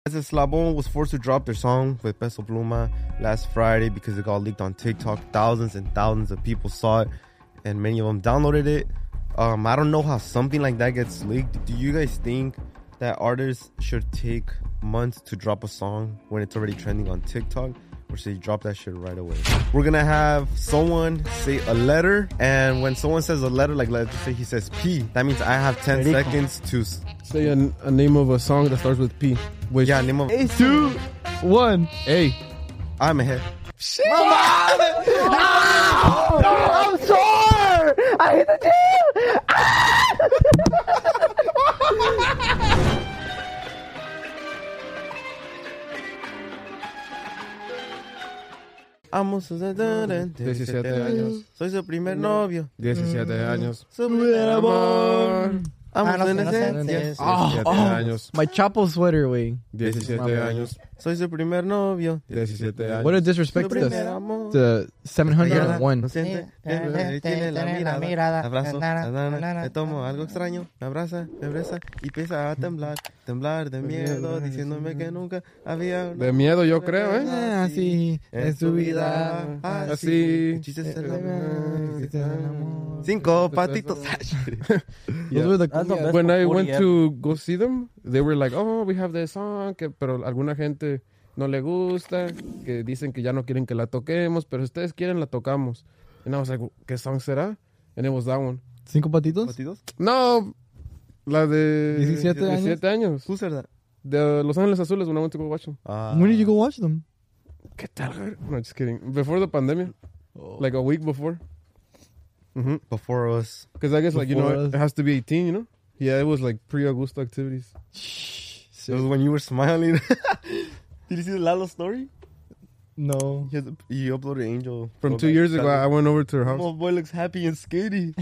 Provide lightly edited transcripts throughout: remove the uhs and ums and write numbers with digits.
Eslabon was forced to drop their song with Peso Pluma last Friday because it got leaked on TikTok. Thousands and thousands of people saw it, and many of them downloaded it. I don't know how something like that gets leaked. Do you guys think that artists should take months to drop a song when it's already trending on TikTok? Or should you drop that shit right away? We're gonna have someone say a letter, and when someone says a letter, like let's just say he says P, that means I have 10 seconds to say a name of a song that starts with P. Which name of 3, 2, 1. A. I'm ahead. Shit! I'm sore! I hit the gym! Amo sus 17 años. Soy su primer novio. 17 años. Su primer amor. Amo su inocencia. 17 años. My Chapo sweater, wey. 17 años. Soy su primer novio. 17 años. What a disrespect to the 701. Tiene la mirada. Abrazo. Le tomo algo extraño. Me abraza, me besa y empieza a temblar. Temblar de miedo, diciéndome que nunca había. De miedo, yo creo, Así en su vida. Así. 5 patitos. When I went to go see them, they were like, oh, we have this song, pero alguna gente no le gusta, que dicen que ya no quieren que la toquemos, pero si ustedes quieren la tocamos. And I was like, ¿qué song será? And it was that one. ¿5 patitos? ¿Patitos? No, la de 17 años. Who said that? De Los Ángeles Azules when I went to go watch them. When did you go watch them? ¿Qué tal? No, just kidding. Before the pandemic. Like a week before. Mm-hmm. Before us. Because I guess, like, you know, it has to be 18, you know? Yeah, it was like pre-Augusto activities. It was when you were smiling. Did you see the Lalo story? No. He uploaded Angel. From 2 years ago, I went over to her house. Oh, boy looks happy and skatey.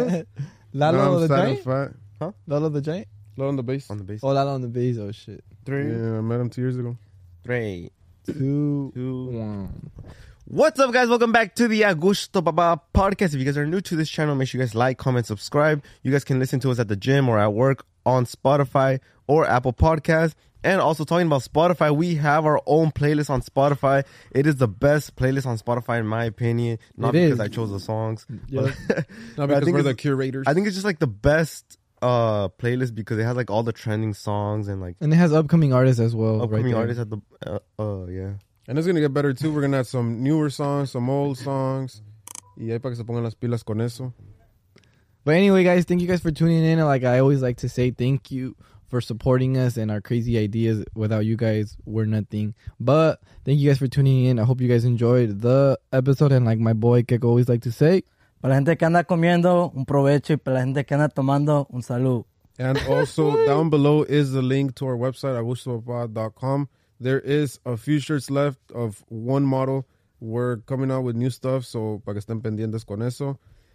Lalo the Giant? Huh? Lalo the Giant? Lalo on the bass. On the bass. Oh, Lalo on the bass. Oh, shit. 3. Yeah, I met him 2 years ago. 3, 2, 1. What's up, guys? Welcome back to the Augusto Baba podcast. If you guys are new to this channel, make sure you guys like, comment, subscribe. You guys can listen to us at the gym or at work on Spotify or Apple Podcasts. And also talking about Spotify, we have our own playlist on Spotify. It is the best playlist on Spotify in my opinion. Not because I chose the songs. Yeah. Not because we're the curators. I think it's just like the best playlist because it has like all the trending songs and like... And it has upcoming artists as well. Upcoming artists at the... yeah. And it's going to get better too. We're going to have some newer songs, some old songs. Y ahí para que se pongan las pilas con eso. But anyway, guys, thank you guys for tuning in. Like I always like to say, thank you for supporting us and our crazy ideas. Without you guys, we're nothing. But thank you guys for tuning in. I hope you guys enjoyed the episode. And like my boy Keko always like to say, para la gente que anda comiendo, un provecho. Y para la gente que anda tomando, un salud. And also down below is the link to our website, agustopapa.com. There is a few shirts left of one model. We're coming out with new stuff, so para que estén pendientes con eso.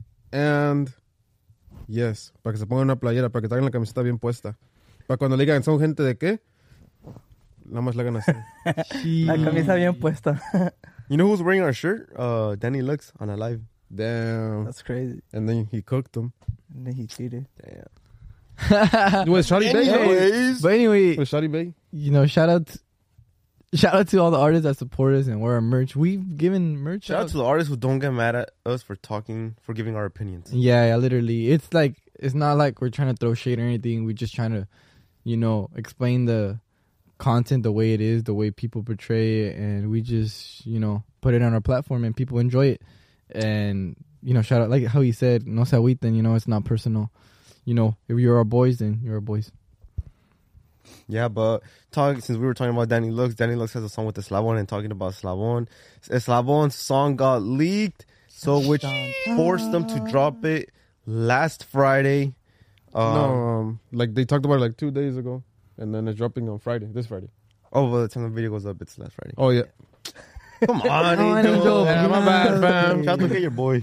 And yes, para que se pongan una playera, para que traigan la camiseta bien puesta. Para cuando le digan, ¿son gente de qué? Nada más le hagan así. La camisa bien puesta. You know who's wearing our shirt? Danny Lux on a live. Damn. That's crazy. And then he cooked them. And then he cheated. Damn. Was Shotty Bay? But anyway, Was Shotty Bay? you know, shout out to all the artists that support us and wear our merch. We've given merch Shout out to the artists who don't get mad at us for giving our opinions. Yeah, literally. It's not like we're trying to throw shade or anything. We're just trying to, you know, explain the content the way it is, the way people portray it, and we just, you know, put it on our platform and people enjoy it. And, you know, shout out, like how he said, no se agüiten, you know, it's not personal. You know, if you're our boys, then you're our boys. Yeah, but since we were talking about Danny Lux has a song with Eslabon and talking about Eslabon. Eslabon's song got leaked, so which forced them to drop it last Friday. Like they talked about it like 2 days ago, and then it's dropping on Friday, this Friday. Oh, by the time the video goes up, it's last Friday. Oh, yeah. Come on, Angel. Yeah, my bad, fam. Shout out to get your boy.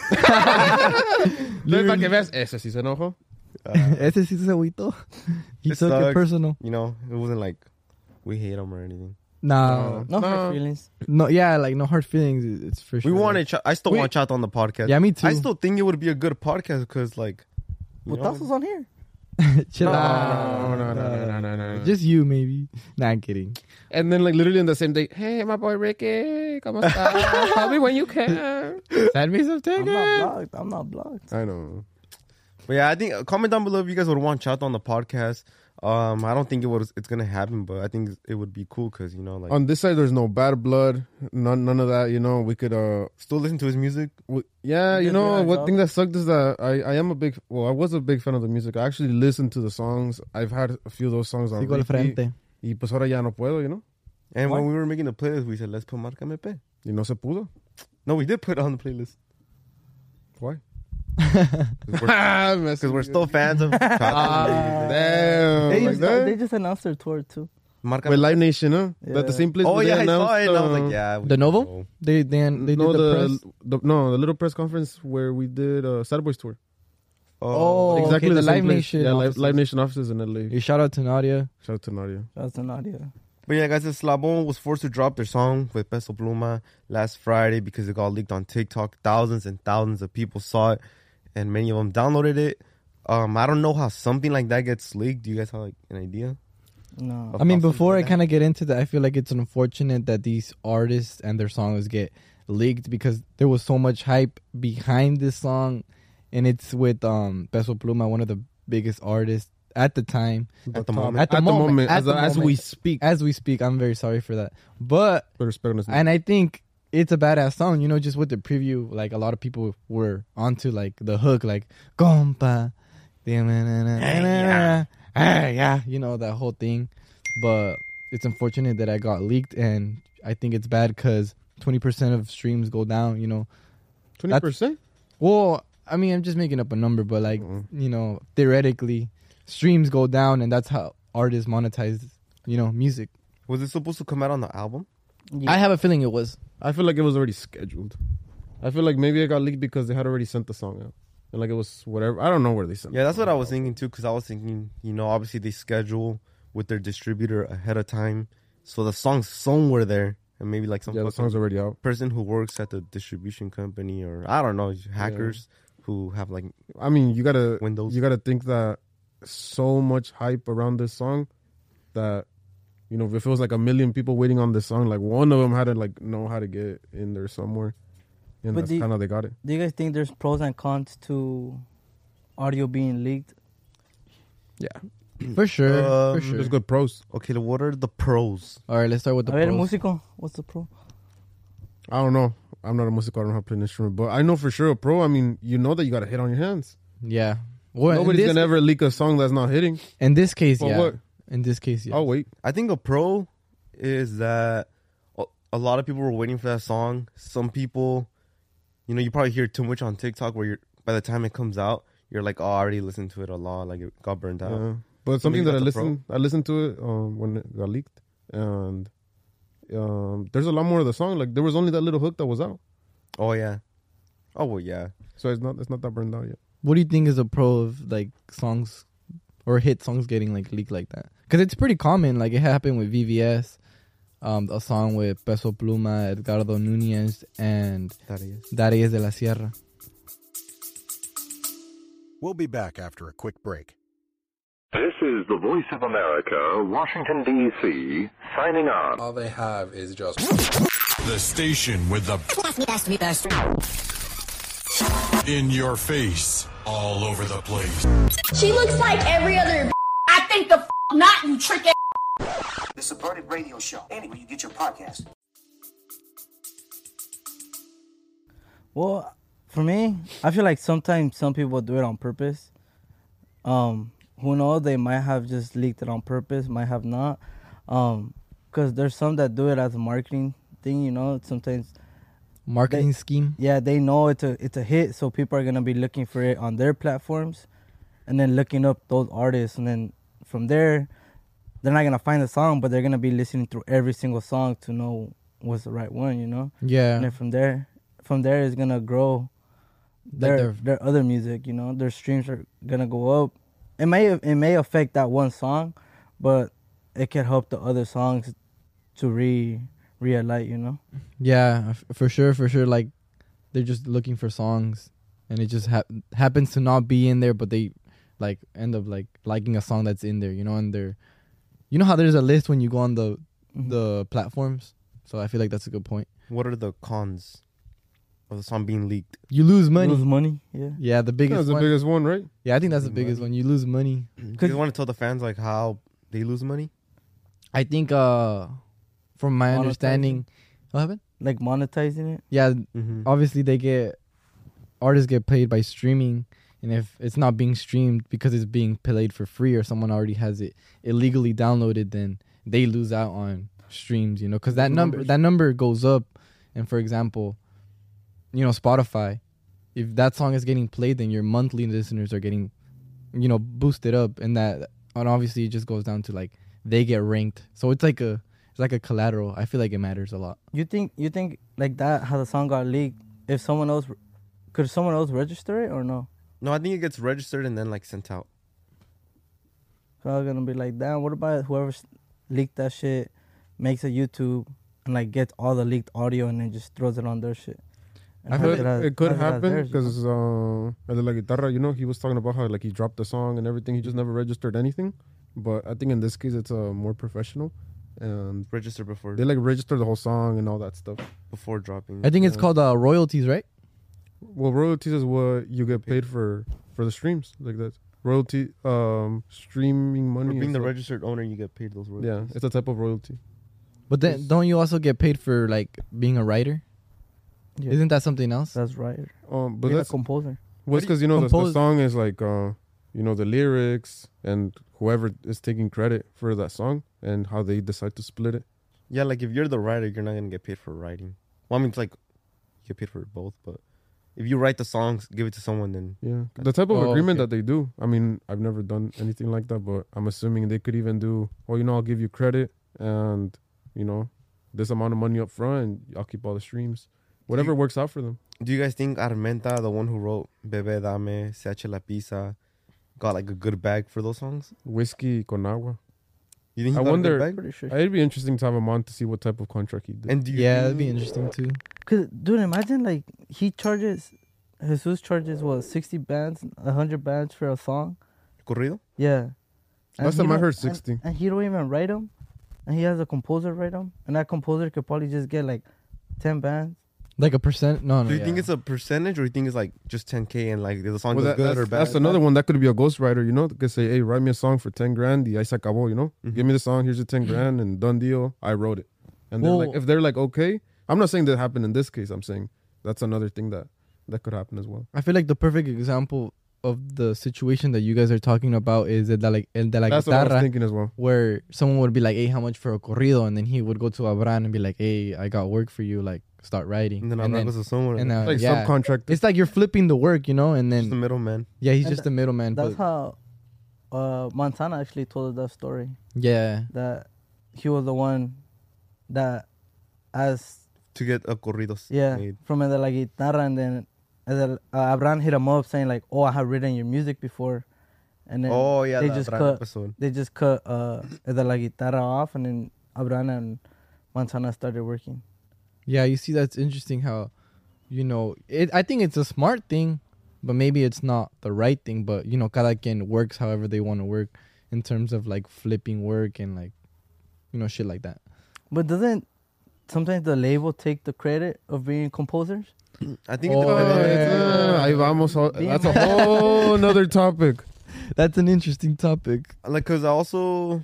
Para que veas, ese sí se enojó. Ese sí se agüitó. He took it personal. You know, it wasn't like we hate him or anything. No hard feelings. No, yeah, like no hard feelings. It's for sure. I still want Chat on the podcast. Yeah, me too. I still think it would be a good podcast because, like, Putazos on here. Chill No, out. no. Just you, maybe. Nah, I'm kidding. And then like literally in the same day, hey, my boy Ricky, ¿cómo estás? Tell me when you can. Send me some I'm tickets. not blocked. I'm not blocked. I know. But yeah, I think comment down below if you guys would want Chato on the podcast. I don't think it's gonna happen, but I think it would be cool because like On this side, there's no bad blood, none of that. We could still listen to his music. yeah, Just relax, what dog. thing that sucked is that I was a big fan of the music. I actually listened to the songs. I've had a few of those songs on Sigo al repeat. frente. Y pues ahora ya no puedo, And What? when we were making the playlist, we said let's put Márcame P. Y no se pudo. No, we did put it on the playlist Why? because we're still fans of Chato. Damn. They like just, that? they just announced their tour too. Márcame With Live Nation, huh? Yeah. But the same place Oh where yeah, they I saw announced, it. And I was like, yeah. we The Novo? know. They did no, the press. the little press conference where we did Sad Boys tour. Oh, Exactly okay, the same Live place. Nation Yeah, offices. Live Nation offices in LA. Hey, shout out to Nadia. Shout out to Nadia. That's an audio. But yeah, guys, Eslabon was forced to drop their song with Peso Pluma last Friday because it got leaked on TikTok. Thousands and thousands of people saw it, and many of them downloaded it. I don't know how something like that gets leaked. Do you guys have like an idea? No. I mean, Something before I like that? kind of get into that, I feel like it's unfortunate that these artists and their songs get leaked because there was so much hype behind this song, and it's with Peso Pluma, one of the biggest artists at the time. At the Top. moment. At the moment, At the as we moment. speak. As we speak, I'm very sorry for that, but Put respect on his name. and I think it's a badass song. Just with the preview, like a lot of people were onto like the hook, like "Compa," yeah, that whole thing. But it's unfortunate that I got leaked, and I think it's bad because 20% of streams go down. 20%? Well, I mean, I'm just making up a number, but like theoretically, streams go down, and that's how artists monetize, music. Was it supposed to come out on the album? Yeah. I have a feeling it was. I feel like it was already scheduled. I feel like maybe it got leaked because they had already sent the song out. And like it was whatever. I don't know where they sent it. Yeah, that's what I was thinking too. Because I was thinking, obviously they schedule with their distributor ahead of time, so the song's somewhere there, and maybe like some Yeah, the fucking song's already out. person who works at the distribution company, or I don't know, hackers who have like I mean, you gotta Windows. think that so much hype around this song that if it was like 1 million people waiting on this song, like one of them had to like know how to get it in there somewhere, and But that's the- kind of they got it. Do you guys think there's pros and cons to audio being leaked? Yeah, for sure. For sure. There's good pros. Okay, what are the pros? All right, let's start with the A ver, pros. músico, what's the pro? I don't know. I'm not a musical. I don't know how to play an instrument, but I know for sure a pro. I mean, you know that you got to hit on your hands. Yeah. Well, Nobody's gonna ever leak a song that's not hitting. In this case, For yeah. what? In this case, yeah. Oh wait, I think a pro is that a lot of people were waiting for that song. Some people, you probably hear too much on TikTok where by the time it comes out, you're like, oh, I already listened to it a lot. Like it got burned out. but something maybe that that's a pro. I listened to it when it got leaked, and there's a lot more of the song. Like there was only that little hook that was out, Oh yeah. Oh well, yeah. so it's not that burned out yet. What do you think is a pro of like songs or hit songs getting like leaked like that? Because it's pretty common. Like it happened with VVS, a song with Peso Pluma, Edgardo Nunez, and That is. Darius de la Sierra. We'll be back after a quick break. This is the Voice of America, Washington, D.C., signing on. All they have is just The station with the in your face, all over the place. She looks like every other. I think the not, you trick ass. The Subverted Radio Show. Anywhere you get your podcast. Well, for me, I feel like sometimes some people do it on purpose. Who knows? They might have just leaked it on purpose, might have not. Because there's some that do it as a marketing thing, Sometimes, Marketing scheme. yeah, they know it's a hit, so people are gonna be looking for it on their platforms, and then looking up those artists, and then from there, they're not gonna find the song, but they're gonna be listening through every single song to know what's the right one, And Yeah. then from there it's gonna grow their other music, Their streams are gonna go up. It may affect that one song, but it can help the other songs to re-alight, Yeah, for sure. Like they're just looking for songs, and it just happens to not be in there, but they like end up like liking a song that's in there, you know, and they're, you know how there's a list when you go on the platforms. So I feel like that's a good point. What are the cons of the song being leaked? You lose money. Lose money. Yeah. Yeah, the biggest That's the one. biggest one, right? Yeah, I think that's the biggest one. You lose money. Do you want to tell the fans like how they lose money? I think from my understanding, what happened? Like monetizing it. Yeah, Mm-hmm. obviously artists get paid by streaming, and if it's not being streamed because it's being played for free or someone already has it illegally downloaded, then they lose out on streams, you know, because that number goes up. And for example, you know, Spotify, if that song is getting played, then your monthly listeners are getting, you know, boosted up, and obviously it just goes down to like they get ranked. So it's like a collateral. I feel like it matters a lot. You think like that, how the song got leaked, if could someone else register it or no? No, I think it gets registered and then like sent out. So I was gonna be like, damn, what about whoever leaked that shit makes a YouTube and like gets all the leaked audio and then just throws it on their shit? And I has feel it as- it could has it as happen theirs, you know? because El de la Guitarra, you know, he was talking about how like he dropped the song and everything. He just never registered anything. But I think in this case it's more professional, and Register before they like register the whole song and all that stuff. before dropping. I think it's called royalties, right? Well, royalties is what you get paid for the streams, like that. Royalty, streaming money. For being and the stuff. registered owner, you get paid those Yeah, royalties. it's a type of royalty. But then don't you also get paid for like being a writer? Yeah, Isn't that something else? that's right. But Being a that's composer. what's because you know the compose- song is like you know the lyrics and whoever is taking credit for that song and how they decide to split it. Yeah, like if you're the writer, you're not gonna get paid for writing. Well, I mean, it's like you get paid for both, but if you write the songs, give it to someone, then Yeah, the type of Oh, agreement okay. that they do. I mean, I've never done anything like that, but I'm assuming they could even do. Well, you know, I'll give you credit, and you know, this amount of money up front, and I'll keep all the streams. Whatever works out for them. do you guys think Armenta, the one who wrote Bebe Dame, Se Eche La Pizza, got like a good bag for those songs? Whiskey con agua. You think he I got wonder- a good bag? Pretty sure. It'd be interesting to have him on to see what type of contract he did. And do you Yeah, think- that'd be interesting too. Cause dude, imagine like Jesus charges what 60 bands, 100 bands for a song. corrido? Yeah. Last he time I don't- heard 60. And he don't even write them. And he has a composer write them. And that composer could probably just get like 10 bands. Like a percent? No. Do you yeah. think it's a percentage, or you think it's like just 10K and like the song Well, is good or bad? that's another one that could be a ghostwriter. You know, they could say, "Hey, write me a song for 10 grand." Y ahí se acabó. You know, give me the song. Here's your 10 grand, and done deal. I wrote it. And they're Well- like, if they're like, okay, I'm not saying that happened in this case. I'm saying that's another thing that could happen as well. I feel like the perfect example of the situation that you guys are talking about is el de la That's what I was guitarra, thinking as well. where someone would be like, hey, how much for a corrido? And then he would go to Abraham and be like, hey, I got work for you, like start writing. And then I'm not going to someone. and, Like yeah. subcontract. It's like you're flipping the work, you know, and just the then middleman. yeah, he's And just the middleman. That's But how Montana actually told us that story. yeah, That he was the one that asked, To get a corridos yeah, made. from El de la Guitarra. And then Abraham hit him up saying like, oh, I have written your music before. And then Oh, yeah, they the just Abraham cut episode. El de la Guitarra off, and then Abraham and Montana started working. yeah, you see, that's interesting how, you know, I think it's a smart thing, but maybe it's not the right thing. But you know, cada quien works however they want to work in terms of like flipping work and like, you know, shit like that. But doesn't sometimes the label take the credit of being composers? I think Oh, it depends. yeah. Ahí vamos. That's a whole another topic. That's an interesting topic. Like, because I also.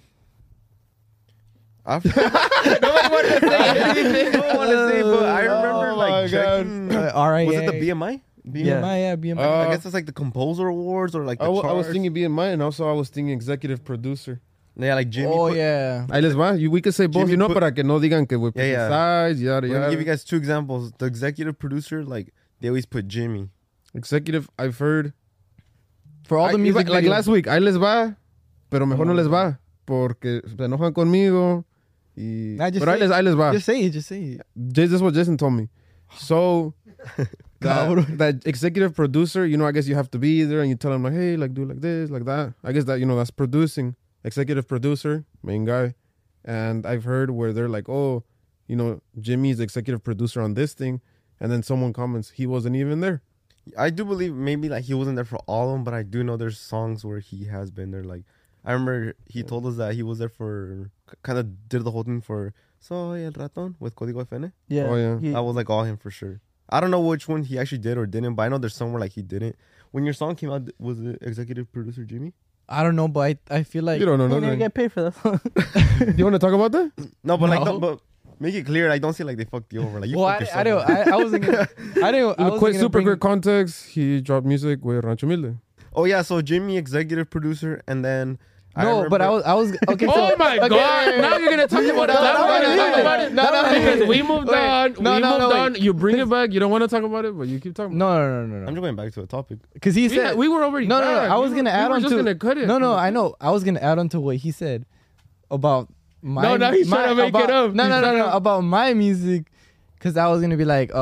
Nobody wanted to say anything. No one wanted to say, but I remember Oh my like checking. RIA. Was it the BMI? BMI, BMI. I guess it's like the Composer Awards or like the I was charts. thinking BMI, and also I was thinking executive producer. Yeah, like Jimmy. Oh put- yeah. Ahí les va. We could say both, Jimmy you know, put- para que no digan que we Yeah, yeah. sides, yada Let me yada. give you guys two examples. The executive producer, like they always put Jimmy. Executive, I've heard. For all the music, like videos- last week, ahí les va, pero mejor no les va, porque se enojan conmigo. Y, Nah, just pero say ahí les va. Just say it. Just say it. This is what Jason told me. So, that executive producer, you know, I guess you have to be there and you tell him like, hey, like do like this, like that. I guess that, you know, that's producing. Executive producer, main guy. And I've heard where they're like, oh, you know, Jimmy's the executive producer on this thing. And then someone comments, he wasn't even there. I do believe maybe like he wasn't there for all of them, but I do know there's songs where he has been there. Like I remember he told us that he was there for kind of did the whole thing for Soy el Ratón with Código FN. Yeah. Oh, yeah. he- That was like all him for sure. I don't know which one he actually did or didn't, but I know there's somewhere like he didn't. When your song came out, was it executive producer Jimmy? I don't know, but I feel like You don't know he didn't nothing. get paid for that. Do you want to talk about that? No, but like, No. don't, but make it clear. Like, don't say like they fucked you over. Like, you Well, fucked I yourself don't. over. I wasn't gonna. I didn't. I was Quick, gonna super bring, quick context. He dropped music with Rancho Humilde. Oh yeah, so Jimmy executive producer, and then No, but I was okay. So, Oh my okay, God! Now you're gonna talk about it. Talk about it. Because we moved on. We moved on. You bring it back. You don't want to talk about it, but you keep talking. No. I'm just going back to the topic. Because he We, said we were already. no. back. I was gonna add on We were just to. gonna cut it. No, I know. I was gonna add on to what he said about my. No, now he's trying to make it up. No, He's trying to- about my music, because I was gonna be like,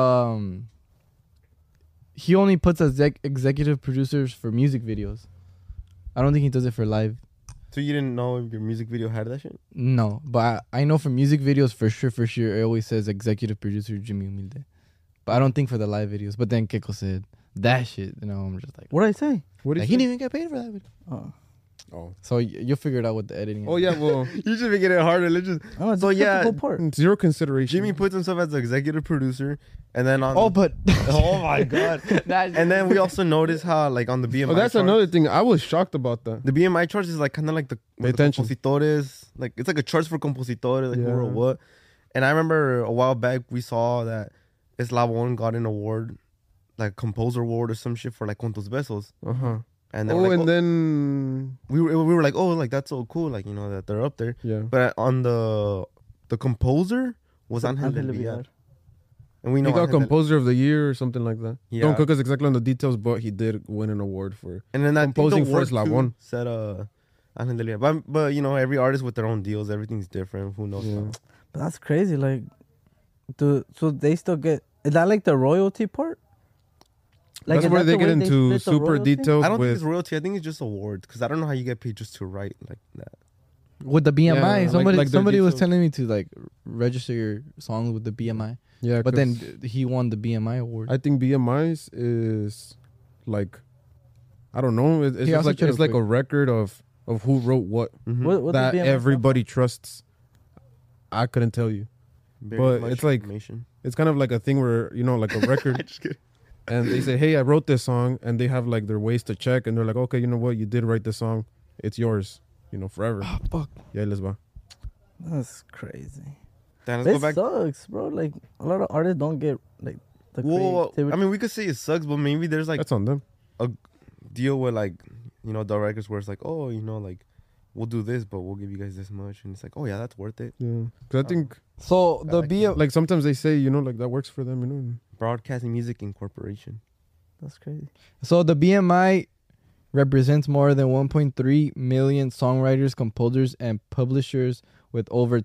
he only puts executive producers for music videos. I don't think he does it for live. So you didn't know if your music video had that shit? No, but I know for music videos for sure, it always says executive producer Jimmy Humilde. But I don't think for the live videos. But then Keiko said that shit. You know, I'm just like, What did I say? What like did he you didn't even get paid for that video. Oh, Oh. So you'll figure it out with the editing. Oh, yeah, well, You just making it harder. Let's just. oh So, just yeah, cut the whole part. zero consideration. Jimmy puts himself as the executive producer, and then on. Oh, but oh my god! And then we also noticed how like on the BMI. Oh, that's charts, another thing. I was shocked about that. The BMI charts is like kind of like the attention. compositores. Like it's like a charts for compositores, like who Yeah. wrote what. And I remember a while back we saw that Eslabon got an award, like composer award or some shit for like Contos Besos. Uh-huh. And they Oh, were like, and then, we were like, oh, like that's so cool, like you know that they're up there. yeah. But on the composer was Angel del Villar. And we know He got Angel del- composer of the year or something like that. Yeah. Don't cook us exactly on the details, but he did win an award for. And then I think the composing for award Eslabon. too said Angel del Villar. But you know every artist with their own deals, everything's different. Who knows? Yeah. But that's crazy. Like, so they still get. Is that like the royalty part? Like, That's is where that they the get way into split the super royalty? details I don't think with. it's royalty. I think it's just awards because I don't know how you get paid just to write like that. with the BMI, Yeah, like- somebody like their was details. telling me to like register your songs with the BMI. Yeah, But 'cause then he won the BMI award. I think BMIs is like, I don't know. It's Here, just I'll like search it it's like real a record of who wrote what What that the BMI everybody trusts. I couldn't tell you. Very But much it's like- information. It's kind of like a thing where, you know, like a record. Just kidding. And they say, hey, I wrote this song. And they have like their ways to check. And they're like, okay, you know what? You did write this song. It's yours, you know, forever. fuck. Yeah, les va. That's crazy. Then let's This go back. sucks, bro. Like a lot of artists don't get like the Well, creativity. I mean, we could say it sucks, but maybe there's like That's on them. a deal with like you know the records where it's like, oh, you know, like we'll do this, but we'll give you guys this much, and it's like, oh yeah, that's worth it. Yeah. Because I think, So the like BMI. like, sometimes they say, you know, like that works for them, you know. and- Broadcasting Music Incorporation. That's crazy. So the BMI represents more than 1.3 million songwriters, composers, and publishers with over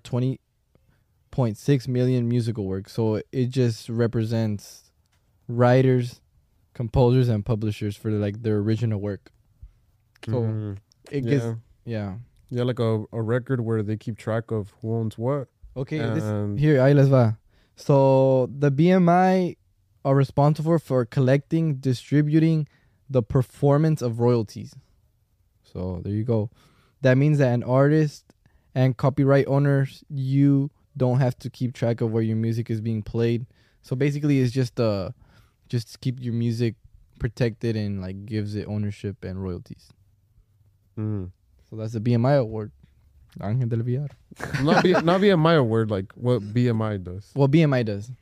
20.6 million musical works. So it just represents writers, composers, and publishers for like their original work. So Mhm. it Yeah. gets yeah. Yeah, like a record where they keep track of who owns what. Okay, And- here, ahí les va. So the BMI are responsible for collecting, distributing the performance of royalties. So there you go. That means that an artist and copyright owners, you don't have to keep track of where your music is being played. So basically, it's just keep your music protected and like gives it ownership and royalties. Mm. So that's the BMI award. Ángel del Villar. not BMI award, like what BMI does. Well, BMI does.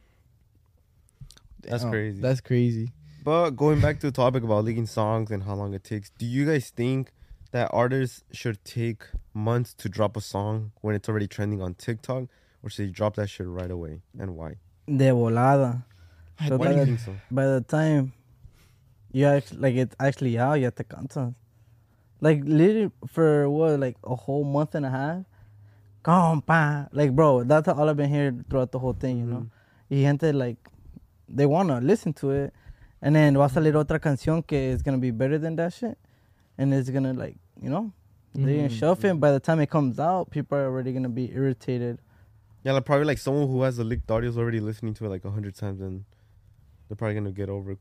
That's Damn, crazy. That's crazy. But going back to the topic about leaking songs and how long it takes, do you guys think that artists should take months to drop a song when it's already trending on TikTok, or should they drop that shit right away, and why? De volada. So Why do you think so? by the time you actually like it's actually out, ya te cansas. Like literally for what, like a whole month and a half. Compa. Like bro, that's all I've been hearing throughout the whole thing, you know. Y gente like they wanna listen to it. And then va a salir otra canción que is gonna be better than that shit. And it's gonna like, you know, they're gonna shelf it. By the time it comes out, people are already gonna be irritated. Yeah, like probably like someone who has the leaked audio is already listening to it like 100 times, and they're probably gonna get over it quick.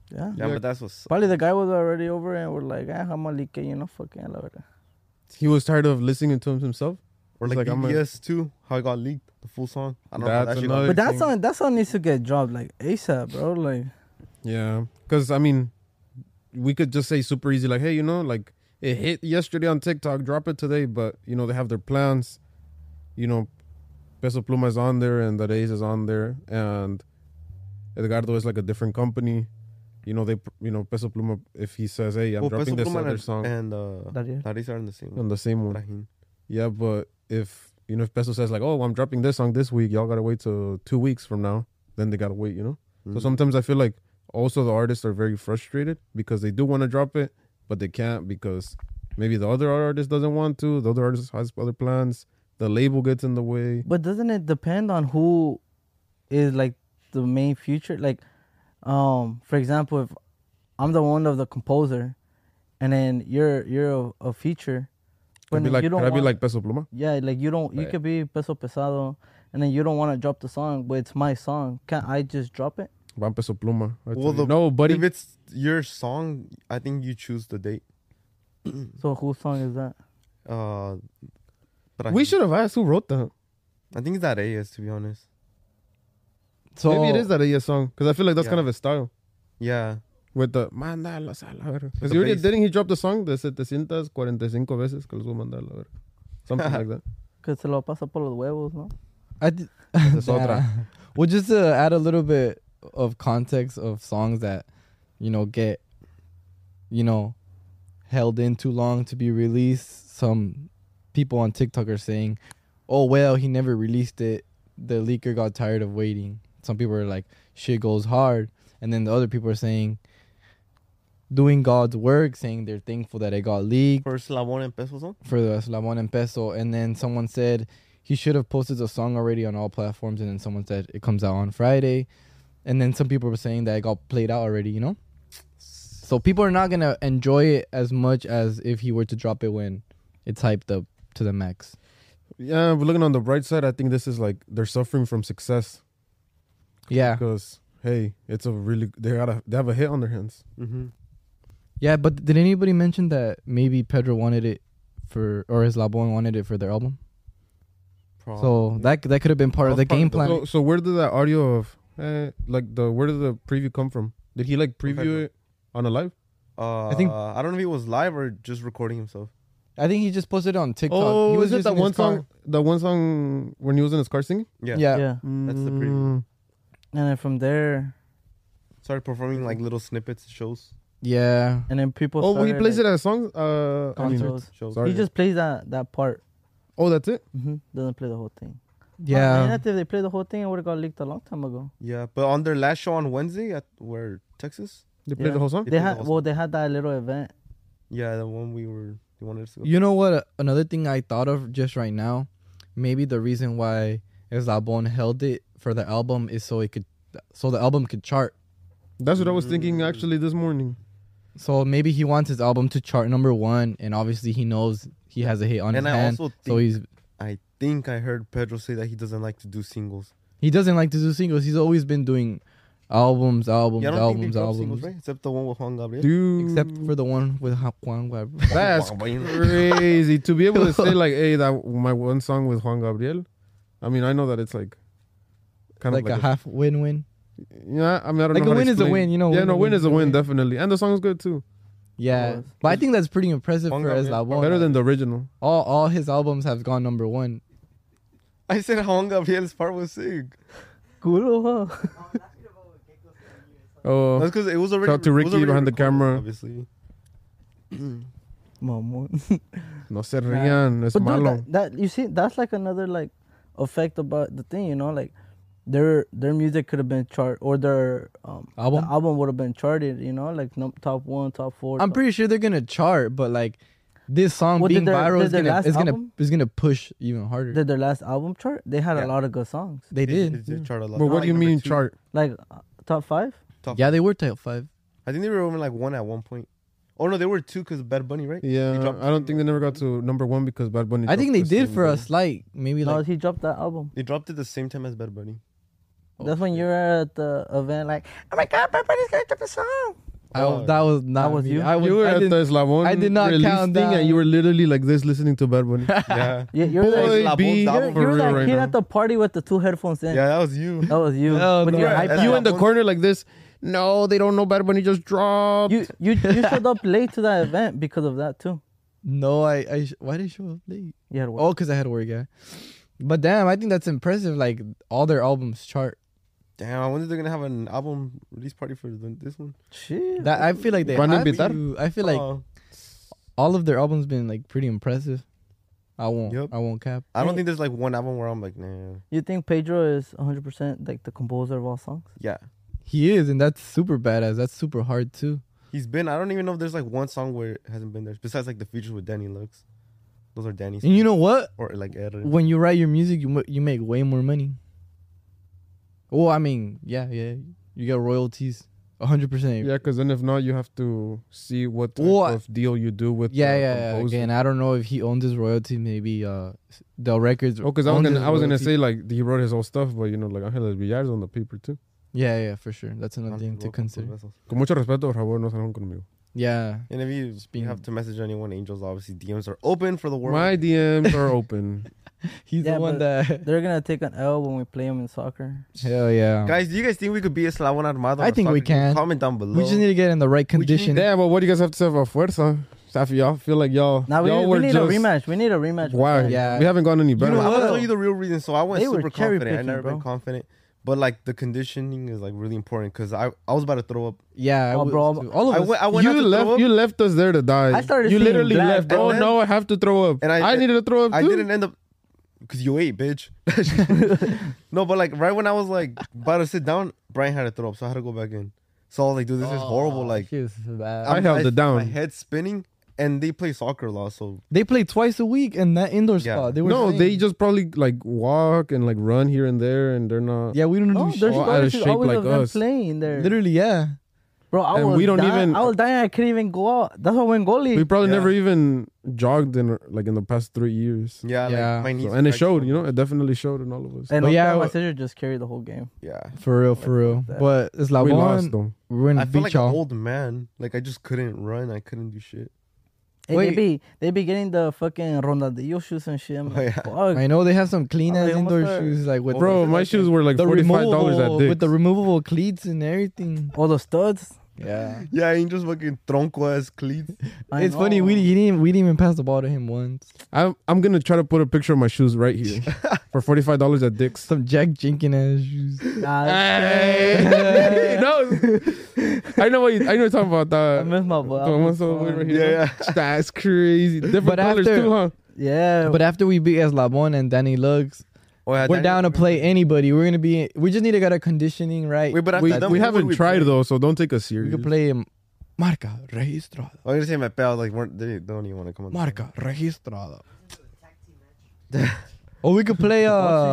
Yeah. Yeah, but that's what's. Probably the guy was already over and we're like, I'm gonna leak it, fucking la verga. He was tired of listening to himself. Or It's like I'm a- BBS too, how it got leaked, the full song. I don't know. That's That shit another- got But thing. that song needs to get dropped like ASAP, bro. Like, Yeah, because I mean, we could just say super easy, like, hey, like it hit yesterday on TikTok, drop it today. But they have their plans. Peso Pluma is on there, and the Reyes is on there, and Edgardo is like a different company. Peso Pluma, if he says, hey, I'm Well, dropping Peso this Pluma other song and Dariel. Darius are in the same on one. the same one. Brahim. Yeah, but if Peso says like, oh, I'm dropping this song this week, y'all gotta wait till 2 weeks from now, then they gotta wait. So sometimes I feel like also the artists are very frustrated because they do want to drop it, but they can't because maybe the other artist doesn't want to. The other artist has other plans. The label gets in the way. but doesn't it depend on who is like the main feature? Like, for example, if I'm the one of the composer, and then you're a feature, but Could I be like Peso Pluma? yeah, like you Right. could be Peso Pesado, and then you don't want to drop the song, but it's my song. Can't I just drop it? I'm Peso Pluma. I Well, tell you. No, buddy. If it's your song, I think you choose the date. So whose song is that? But We should have asked who wrote that. I think it's that AS, to be honest. So Maybe it is that AS song because I feel like that's Yeah. kind of his style. Yeah. With the mandalas a la verga. Because the bass. didn't he drop the song de 745 veces que los voy a mandar a la verga? Something like that. Que se lo pasa por los huevos, ¿no? That's otra. Well, just to add a little bit of context of songs that, get, held in too long to be released. Some people on TikTok are saying, oh, well, he never released it. The leaker got tired of waiting. Some people are like, shit goes hard. And then the other people are saying, doing God's work, saying they're thankful that it got leaked. For Slavon and Peso song? For the Slamon and Peso. And then someone said he should have posted the song already on all platforms. And then someone said it comes out on Friday. And then some people were saying that it got played out already, So people are not going to enjoy it as much as if he were to drop it when it's hyped up to the max. Yeah, but looking on the bright side, I think this is like they're suffering from success. Yeah. Because, hey, it's a really, they have a hit on their hands. Mm-hmm. Yeah, but did anybody mention that maybe Pedro wanted it or Eslabon wanted it for their album? So that could have been part of the game plan. So where did that audio of, where did the preview come from? Did he like preview it on a live? I think- I don't know if he was live or just recording himself. I think he just posted it on TikTok. Oh, he was is it just that in his one car. song? That one song when he was in his car singing? Yeah. Yeah. That's the preview. Mm. And then from there, Started performing like little snippets, shows. Yeah. and then people. Oh, he started, plays like, it as songs. I mean, concerts. Shows. Sorry. He just plays that part. Oh, that's it. Doesn't play the whole thing. Yeah. Imagine if they played the whole thing, it would have got leaked a long time ago. Yeah, but on their last show on Wednesday at Texas? They played the whole song. They They played the had whole song. they had that little event. Yeah, the one you wanted us to go. You know what? Another thing I thought of just right now, maybe the reason why Eslabon held it for the album is so the album could chart. That's what I was thinking actually this morning. So maybe he wants his album to chart #1, and obviously he knows he has a hit on And his I hand. also So I think I heard Pedro say that he doesn't like to do singles. he doesn't like to do singles. He's always been doing albums. Yeah, I don't think they albums. drop singles, right? Except the one with Juan Gabriel. Dude, Except for the one with Juan Gabriel. that's crazy to be able to say like, hey, that my one song with Juan Gabriel. I mean, I know that it's like kind like of a half win-win. Yeah, I mean, I don't Like know. a how to win is a explain. win, you know, Yeah, win- no, win win is a is a win, win. definitely, and the song's good too. Yeah, but I think that's pretty impressive Juan for Gabriel. Eslabon. Better than the original. all his albums have gone #1. I said Juan Gabriel's part was sick. Culo, huh? Oh, That's because it was already. Shout out to it was Ricky already behind the recorded, camera. Obviously. Mamon. no se rían, es But dude, malo. that you see, that's like another like effect about the thing, you know, like their music could have been chart or their Album? the album would have been charted, you know, like top 1, top 4. I'm pretty sure they're gonna chart, but like this song Well, being did their- viral did their last is album? gonna push even harder. Did their last album chart? They had Yeah. a lot of good songs. They did. It did chart a lot. But what Like do you number mean 2. chart? Like top 5? Top Yeah, they were top 5. I think they were only like 1 at one point. Oh no, they were 2 because Bad Bunny, right? He Yeah, dropped I don't think they never got to #1 because Bad Bunny. I think they dropped the did same for day. a slight, maybe No, like he dropped that album. They dropped it the same time as Bad Bunny. That's when you were at the event, like, oh my God, Bad Bunny's gonna drop a song. That was not That was me. you? You were at the Eslabon I did not release count thing, that. and you were literally like this listening to Bad Bunny. Yeah. You're Boy, like, B, you're for you're real that right kid now. at the party with the 2 headphones in. Yeah, that was you. That was you. Oh, with no. your Yeah, iPad. You in the corner like this. No, they don't know Bad Bunny just dropped. You showed up late to that event because of that too. No, why did I show up late? You had work. Oh, because I had to work, yeah. But damn, I think that's impressive. Like, all their albums chart. Damn, I wonder they're gonna have an album release party for this one. Shit. That I feel like they Van a have invitar? to. I feel like all of their albums been like pretty impressive. I won't cap. I don't think there's like one album where I'm like, nah. You think Pedro is 100% like the composer of all songs? Yeah. He is, and that's super badass. That's super hard too. He's been, I don't even know if there's like one song where it hasn't been there. Besides like the features with Danny Lux. Those are Danny's. And you know what? Or like Ed. When you write your music, you make way more money. Well, I mean, yeah, you get royalties, 100%. Yeah, because then if not, you have to see what type What? of deal you do with the Yeah. composer. Again, I don't know if he owns his royalty. Maybe the records. Oh, because I owns was his gonna royalty. say like he wrote his whole stuff, but you know, like Ángeles Villar on the paper too. Yeah, for sure. That's another thing to consider. Con mucho respeto, por favor, no se enojen conmigo. Yeah. And if you have to message anyone, Angels, obviously DMs are open for the world. My DMs are open. He's Yeah, the one but that. They're gonna take an L when we play them in soccer. Hell yeah. Guys, do you guys think we could be a Eslabon Armado? I think we can. Comment down below. We just need to get in the right condition. Yeah, but what do you guys have to say about Fuerza? If y'all feel like y'all, Now y'all we were need just, a rematch. We need a rematch. with Why? them. Yeah. We haven't gone any better. I'm gonna tell you the real reason. So I went They were super cherry confident. I've picking, never bro. been confident. But like the conditioning is like really important because I was about to throw up. Yeah, Oh, bro, all of us. I went out to throw up, You left us there to die. I started You seeing literally black, left. bro. Oh And no, I have to throw up. and I needed to throw up too. I didn't end up because you ate, bitch. No, but like right when I was like about to sit down, Brian had to throw up, so I had to go back in. So I was like, dude, this is horrible. Like She was bad. I held it down. My head's spinning, and they play soccer a lot, so They play twice a week in that indoor Yeah. spot. They were No, saying. they just probably like walk and like run here and there, and they're not. Yeah, we don't No, do there's shit. all out of always, shape always like of them us. playing there. Literally, yeah. Bro, I And was we don't dying. even- I was dying. I couldn't even go out. That's why I went goalie. We probably Yeah. never even jogged in like in the past 3 years. yeah, Yeah. like my knees. So, and it cracked showed, so you know, much. it definitely showed in all of us. And But yeah, my sister just carried the whole game. Yeah, For real. that. But it's like we one. lost though. We're gonna I feel beat like an y'all. old man. Like I just couldn't run. I couldn't do shit. Hey, Wait. they be getting the fucking Rondadillo shoes and shit. I'm like, yeah. fuck. I know they have some clean ass I'm indoor almost there. shoes, like with Bro, my shoes were like the $45 at Dick's. with the removable cleats and everything. All the studs. Yeah, Yeah, Angels fucking tronco ass cleats. I it's funny. know. We didn't even pass the ball to him once. I'm gonna try to put a picture of my shoes right here for $45 at Dick's. Some Jack Jenkins ass shoes. Nah, Hey, no, I know what you're talking about. I That miss my butt. the ones over right here. Yeah, That's crazy. Different But colors after- too, huh? Yeah. But after we beat Eslabon and Danny Lux, Oh, yeah, we're Danny- down to play anybody. We're gonna be. We just need to get our conditioning right. Wait, but after We, that, we who haven't would tried play? though, so don't take us we serious. could play Marca Registrada. I was gonna say my pals like they don't even want to come on. the Marca Registrada. Or we could play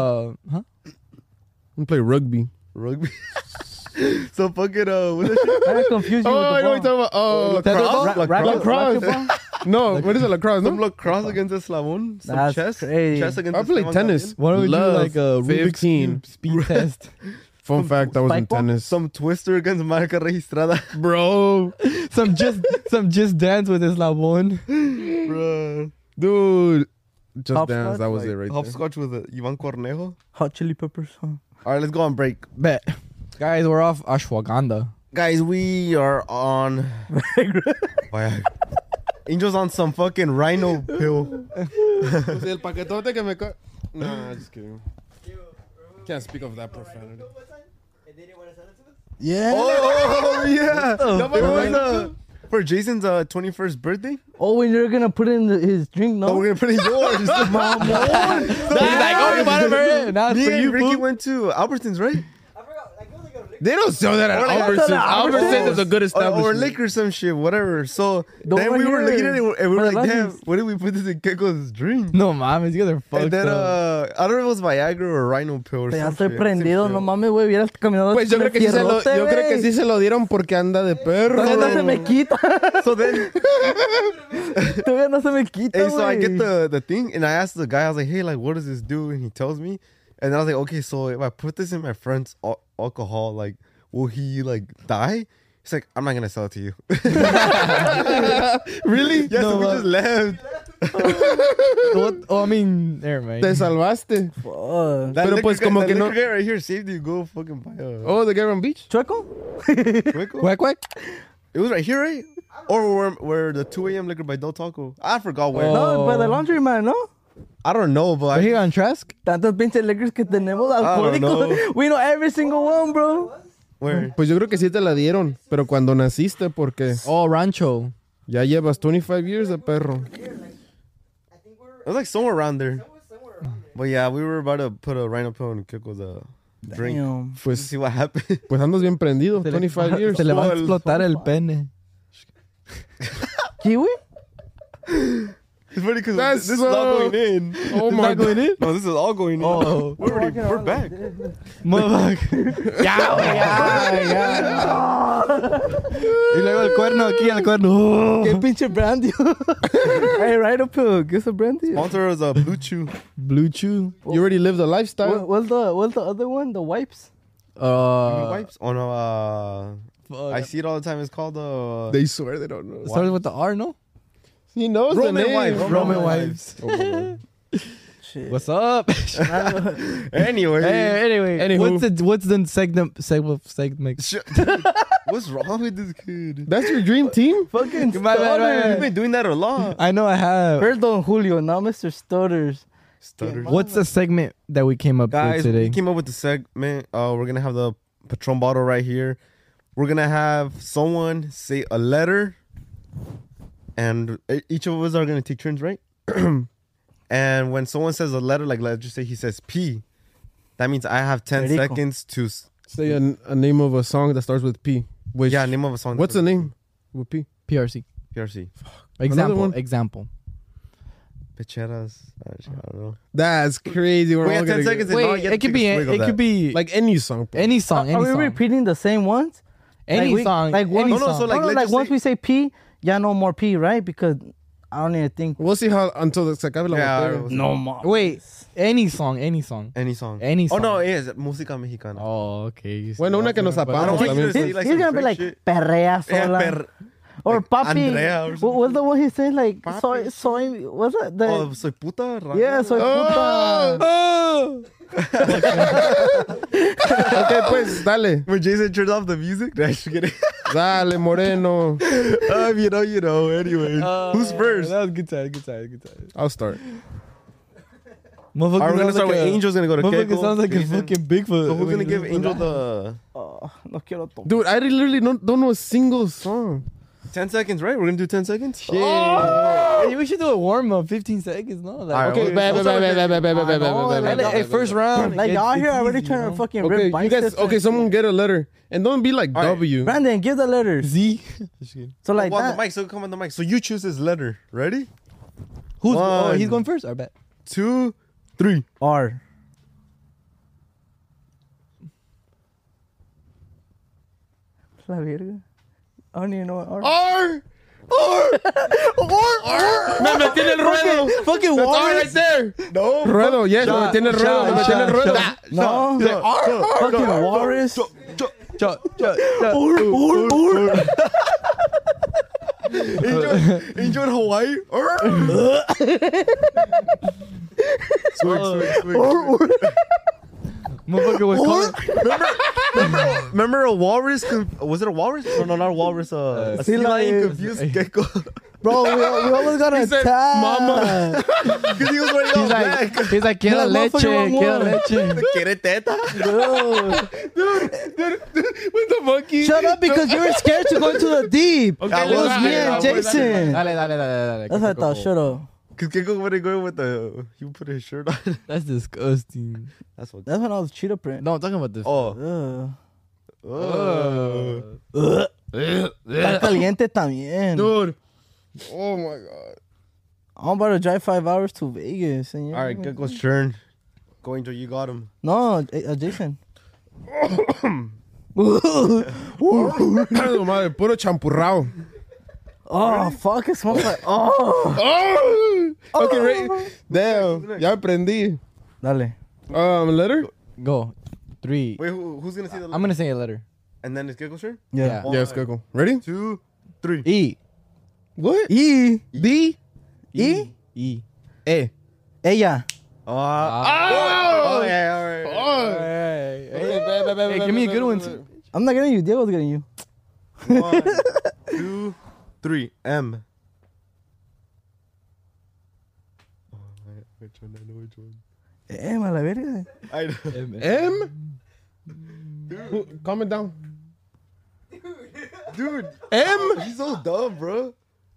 We play rugby. rugby. So fucking what's that shit? I got confused you Oh, with I know what the you're talking about. Lacrosse? lacrosse. No, what is it? Lacrosse? Some No, lacrosse against Eslabon. Some That's chess. crazy. Chess against I played Esteban tennis. Why don't we Love, do like a Rubik's 15. Cube speed test? Fun fact, that was in Spike ball? tennis. Some twister against Marca Registrada. Bro, some just dance with Eslabon. Bro. dude, just Hopscotch? dance. That was Like, it right there. hopscotch with Ivan Cornejo. Hot Chili Peppers. Huh? All right, let's go on break. Bet. Guys, we're off ashwagandha. Guys, we are on Viagra. Angel's on some fucking rhino pill. El paquetote que me No, just kidding. Can't speak of that profanity. Yeah. Oh, yeah. No, It was, for Jason's 21st birthday. Oh, when you're gonna put in his drink, no? Oh, we're gonna put in yours. He's like, oh, you bought it for it. Now it's Me for and you, Ricky fool. went to Albertsons, right? They don't sell that at Or like- Albertsons. Albertsons. Albertsons is a good Or establishment. liquor, some shit, whatever. So The then one we were here. looking at it and we were For the like, damn, lunches. what did we put this in Keiko's drink? No, mames, you guys are fucked And then up. I don't know if it was Viagra or Rhino pill or Ya something. estoy prendido, no mames, güey. Vieras caminando. Pues yo creo que sí se lo, yo creo que sí se lo dieron porque anda de perro. Todavía no se me quita. So then, Todavía no se me quita, hey, so I güey. get the thing and I asked the guy, I was like, hey, like, what does this do? And he tells me. And then I was like, okay, so if I put this in my friend's alcohol, like, will he like die? He's like, I'm not gonna sell it to you. Really? Yeah, so we just left. I mean, never mind. Te salvaste. Fuck. That Pero liquor pues guy- como that que no- liquor guy right here saved you. Go fucking buy a Oh, the guy from Beach? Chueco? Cueco? Quack quack. It was right here, right? Or where the 2 a.m. liquor by Del Taco. I forgot where. No, by the laundry man, ¿no? I don't know, but Are here on Trask? Tantos pinches liquors que tenemos don't alcohólicos. know. We know every single one, bro. where? Pues yo creo que sí te la dieron, pero cuando naciste, porque Oh, Rancho. ya llevas 25 years de perro. It was like somewhere around there. But yeah, we were about to put a rhino pill in Kiko's drink. Damn. To Pues, see what happened. pues andas bien prendido, 25 years. Se le va a Full. explotar el pene. Kiwi? It's funny because That's this is all so- going in. Oh my God. No, this is all going in. Oh. We're back. Motherfucker. Ya, güey, ya. Y luego el cuerno aquí, el cuerno. ¿Qué pinche brandy? Hey, right up pill. Get some brandy. Sponsor is Blue Chew. Blue Chew. You already lived a lifestyle. What's the other one? The wipes? Wipes? Oh no, Fuck. I see it all the time. It's called They swear they don't know. Started with the R, no? He knows Roman the name. Wipes. Roman Wives. Oh my God. Shit. What's up? Anyway. Anyway, Anywho. what's the segment? What's wrong with this kid? That's your dream team? Fucking My bad, my Stutters. You've been doing that a lot. I know I have. Perdón, Julio. Now Mr. Stutters. Stutters. What's the segment that we came up Guys, with today? we came up with the segment. We're gonna have the Patron bottle right here. We're gonna have someone say a letter, and each of us are gonna take turns, right? And when someone says a letter, like let's just say he says P, that means I have 10 Perico. seconds to. Say a name of a song that starts with P. Which, Yeah, name of a song. What's the name with P? PRC. PRC. one. Example. Pecheras. I don't know. That's crazy. We're We all got 10 gonna seconds. get- No, you Wait, have to it could take be a swig of it that. could be like any song. any song. Any Are we song. repeating the same ones? Any Like song. Like any one, No, no, song. so like, let's like just once say- we say P, ya no more P, right? Because I don't even think. We'll see how until se acabe la Yeah, botella. No more. Wait, any song. Any song. Any song. Any Oh no, song. it is música mexicana. Oh, okay. Bueno, una que nos apagamos no, también. he's- He's, like he's some gonna be French like shit. perrea sola. Yeah, or like papi. Andrea or something. What's the one he said? Like Papi. soy. What's that? The, Oh, soy puta. Rara. yeah, soy puta. Oh. Ok, pues, dale. When Jason turns off the music, I should get it. Dale, Moreno. You know. Anyway, who's first? That was good time. Good time. Good time. I'll start. Motherfucker Are we gonna sounds start like with a- Angel's gonna go to Motherfucker Keiko? sounds like a Jason? fucking Bigfoot. So who's gonna give Angel the Oh, no quiero tomar. Dude, I literally don't know a single song. 10 seconds? Right? We're gonna do 10 seconds. Shit. Hey, we should do a warm up, 15 seconds. No, like, Alright, okay, okay. bad, bad, bad, bad, bad, bad, bad, bad, bad. Hey, first round. Like y'all here already It's trying easy, to fucking Okay, rip you guys. biceps. Okay, someone get a letter, and don't be like All right. W. Brandon, give the letters. Z. So like Well, that. the mic. So come on the mic. So you choose this letter. Ready? Who's? Oh, One. he's going first. I bet. 2, 3. R. La verga. I don't even know what R. R. Me metí en el ruedo. Fucking That's R Warriors. right there. No. Ruedo, yes. Me metí en el ruedo. Me metí en el ruedo. No. Fucking Walrus. Angel in Hawaii. Swig. Motherfucker was calling. Remember a walrus? Was it a walrus? No, not a walrus. A sea lion confused gecko. Bro, we almost got He said, attacked. "Mama." Because he was wearing all black. He's like, quiero No, leche, motherfucker, quiero one. leche. ¿Quiere teta? With the monkey. Shut up because you were scared to go into the deep. Okay, It was let's- me and Jason. Dale, dale, dale, dale. That's what I thought. Shut up. Because Gecko wouldn't go with the. He put his shirt on. That's disgusting. That's what. That's when I was cheetah print. No, I'm talking about this. Oh. Está caliente también. Dude. Oh my God. I'm about to drive 5 hours to Vegas. Señor. All right, Gecko's turn. Go, Angel. You got him. No, Jason. Madre, puro champurrao. Oh, fuck. It smells like. Oh. Oh. Okay, ready? Damn. Ya aprendí. Dale. Letter? Go. 3. Wait, who's gonna say the letter? I'm gonna say a letter. And then it's Gecko's turn? Yeah. Yeah, it's go. Ready? 2, 3. E. What? E. D? E. E. A. Ella. Oh, yeah, all right. Hey, give me a good one. Too. I'm not getting you. Diego's getting you. 1, 2, 3. M. Oh, which one? I know which one. A la verga. I know. M? Calm it down. Dude, M? he's so dumb, bro.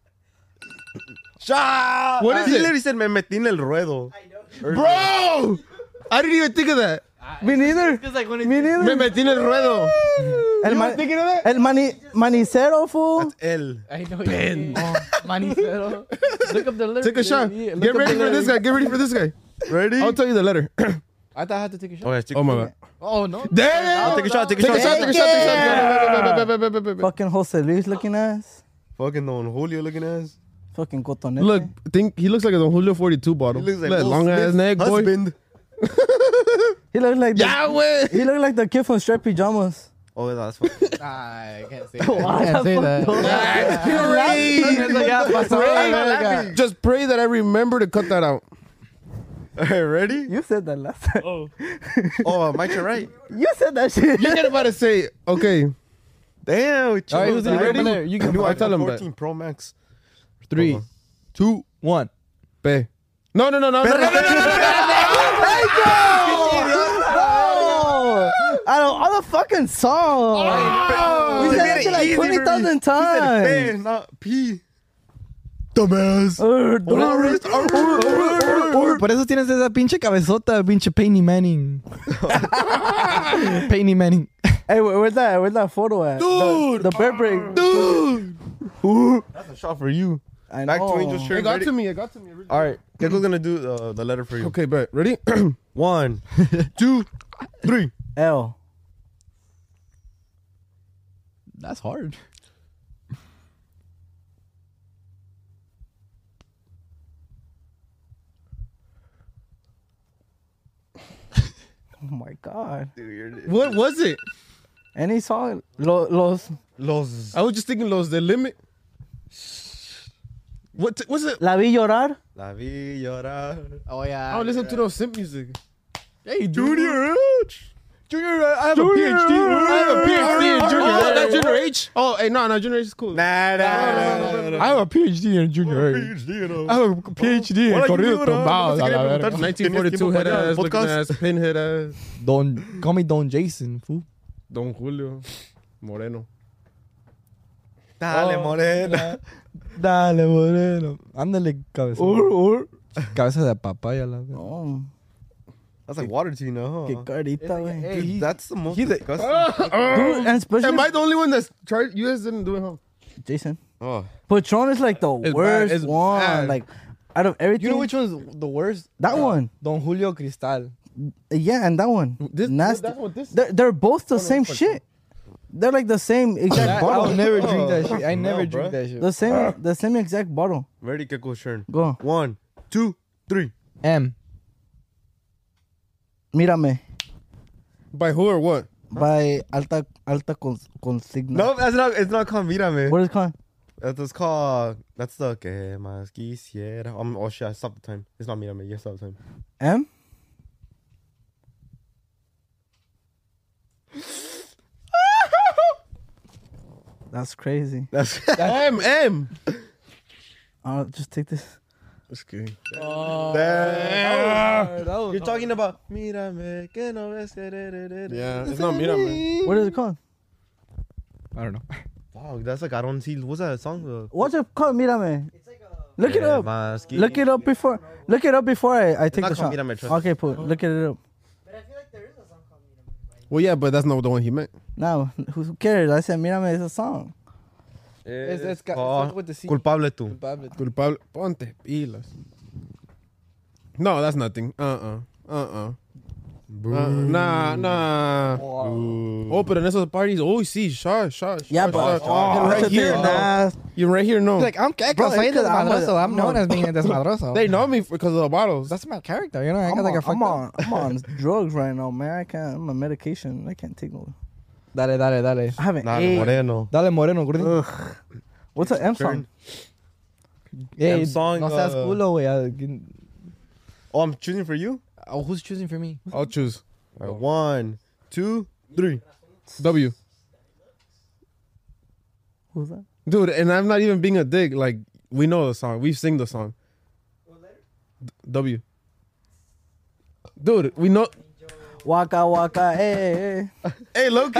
Shah! What is he it? literally said, me metí en el ruedo. Bro! I didn't even think of that. Me neither. Like when Me neither. Me metí en el ruedo. El, You were thinking of that? el manicero, fool. That's L. I know. Ben. Manicero. Look up the letter. Take a shot. Get ready for this guy. Get ready for this guy. Ready? I'll tell you the letter. I thought I had to take a shot. Oh, yeah, Oh my god. Oh, no. Damn! I'll take a shot, take a Take shot. a shot, take a shot, take a shot. Fucking Jose Luis looking ass. Fucking Don Julio looking ass. Fucking Cotonete. Look, he looks like a Don Julio 42 bottle. He looks like that Will long ass Smith's neck, boy. husband. He looks like Yahweh! he looked like the kid from Striped Pajamas. Oh, that's fine. I can't say that. Why I can't the say fuck that. Just pray that I remember to cut that out. All right, ready? You said that last time. Oh, my turn, right? You said that shit. You're not about to say, okay. Damn. All right, who's chill, ready? man. You can New I'll iPhone tell him 14 Pro Max. 3, 2, 1. Pe. No. Oh, out of all the fucking songs. We said that shit like 20,000 times. P, not P. Dumbass. Por eso tienes esa pinche cabezota, pinche Payne Manning. Payne Manning. Hey, where's that photo at? Dude. The bear break. Dude. That's a shot for you. I Back to know. Angel's It turn. got Ready? to me. All right. Gecko's gonna do the letter for you. Okay, bet. Ready? 1, 2, 3. L. That's hard. Oh my god. What was it? Any song? Los. Los. I was just thinking Los Del Limit. What's it? La vi llorar. La vi llorar. Oh, yeah. I don't listen to no simp music. Hey, Junior H. Junior, I have a PhD. I have a PhD in Junior. Oh, that's Junior H? Oh, hey, no, Junior H is cool. Nah. I have a PhD in Junior. I have a PhD in corrido tumbado. 1942 head ass, looking ass, pinhead ass. Call me Don Jason, fool. Don Julio Moreno. Dale, morena. Dale, moreno. Ándale, cabeza. Cabeza de papaya, la verdad. Oh, That's like water to you now, qué huh? carita, güey. Dude, that's the most he's a- disgusting. Dude, and especially Am I the only one that's tried? You guys didn't do it, huh? Jason. Oh. Patron is like the It's bad. worst It's one. bad. Like, out of everything. You know which one's the worst? That one. Don Julio Cristal. Yeah, and that one. This, Nasty. that's what this. They're both the same shit. They're like the same exact I'll bottle. never drink that shit. I No, never bro. drink that shit. The same exact bottle. Ready, Gecko's turn. Go. 1, 2, 3. M. Mírame. By who or what? By Alta Consigna. No, that's not. It's not called Mírame. What is it called? That's called. That's the que más quisiera. Oh shit! I stopped the time. It's not Mírame. You stopped the time. M? That's crazy. That's. M. I'll just take this. That's good. You're talking about Mírame que no ves que Yeah, it's not Mírame. What is it called? I don't know. Fuck, that's like I don't see. What's that song? What's it called? Mírame. Look it up. Más qui- Look it up before. Look it up before I take not the called shot. Mírame, trust Okay, put. Look it up. Well, yeah, but that's not the one he meant. Now, who cares? I said Mírame is a song. It's got called with the C. Culpable tú. Culpable. Culpable. Ponte pilas. No, that's nothing. Nah. Or Oh, but in esos parties, sí, shot. Yeah, but right here, no. You're right here, no. Like, I'm soy desmadroso. I'm known as being desmadroso. They know me because of the bottles. That's my character, you know. I I'm got like a fucked on, up. I'm on drugs right now, man. I can't. I'm on medication. I can't take no. Dale. I haven't Nah, ate. Moreno. Dale, Moreno, gordito. Ugh. What's an M song? Hey, song, no seas culo, güey. Oh, I'm choosing for you? Oh, who's choosing for me? I'll choose. All right, 1, 2, 3. W. Who's that? Dude, and I'm not even being a dick. Like, we know the song. We sing the song. W. Dude, we know. Waka waka, hey. Hey, Loki.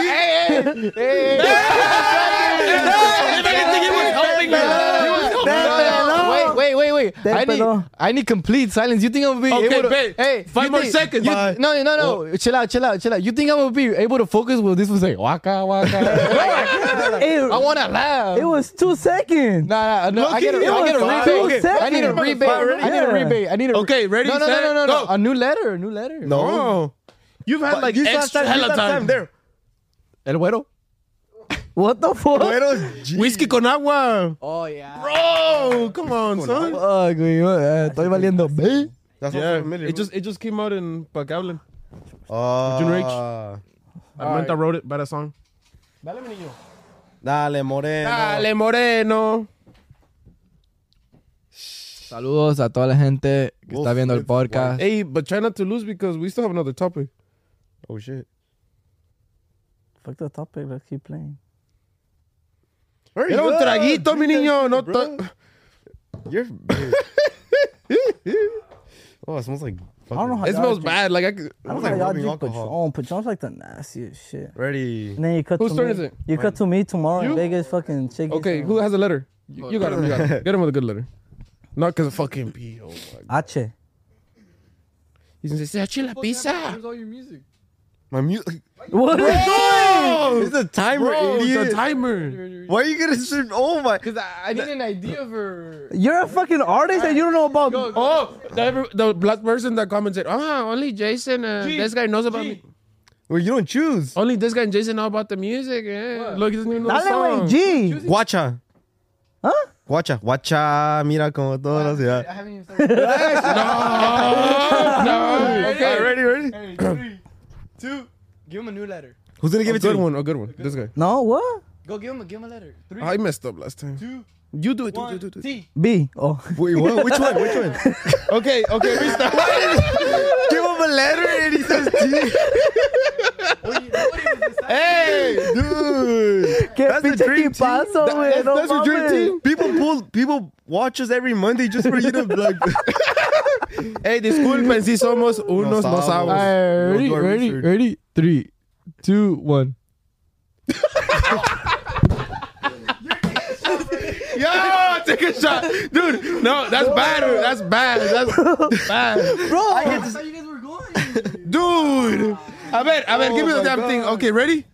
Wait. I need complete silence. You think I'm gonna be able to? babe. Hey, 5 more seconds. No. Chill out. You think I'm gonna be able to focus with this? Was like waka waka. I wanna laugh. It was 2 seconds. Nah. I get a rebate. I need a rebate. Okay, ready? No. Go. A new letter. No. Oh. You've had like extra hella time. there. El güero. What the fuck? Whiskey con agua. Oh yeah. Bro, come on, son. Fuck, güey. Estoy valiendo. That's Yeah, not familiar. it just came out in Pacablan. Junior H. Armenta wrote it by the song. Dale, Moreno. Dale, Moreno. Saludos a toda la gente que está viendo el podcast. Hey, but try not to lose because we still have another topic. Oh, shit. Fuck the topic. Let's keep playing. Era un traguito, mi niño. No You're. Oh, it smells like. I don't know how it y'all smells drink- bad. Like I don't know like how y'all rubbing drink alcohol. Patron. Patron's like the nastiest shit. Ready. And then you cut Whose to turn me. is it? You cut to me tomorrow You? in Vegas. Fucking shake. okay, who has a letter? You got him. Get him with a good letter. Not because of fucking P. Oh my God. H. He's gonna say, "Eche la pizza." Where's all your music? My music. What is going? It's a timer, Bro, idiot. it's a timer. Why are you gonna stream? Oh my. Because I need an idea for. You're a fucking artist and you don't know about. Oh, the black person that commented, only Jason, this guy knows about me. Well, you don't choose. Only this guy and Jason know about the music. Look, he doesn't even know the Dale, song. wey, G. Guacha. Huh? Guacha. Mira como toda la ciudad. I haven't even started. No. Okay, ready? 3, 2. Give him a new letter. Who's gonna give A it to good you? one, a good one. This guy. No, what? Go give him a letter. 3, I messed up last time. 2, You do it. 1. Do it. T. B. Oh. Wait, what? Which one? Okay, restart. Give him a letter and he says T. Hey, dude. ¿Qué That's the pinche dream equipazo, güey? No That's your dream mames. team. People watch us every Monday just for you to like. Hey, disculpen si somos unos no sabos. Ready? 3, 2, 1. Yo, take a shot. Dude, no, that's bad. That's bad. Bro, I thought you guys were going. Dude. A ver, give me the damn thing. Okay, ready?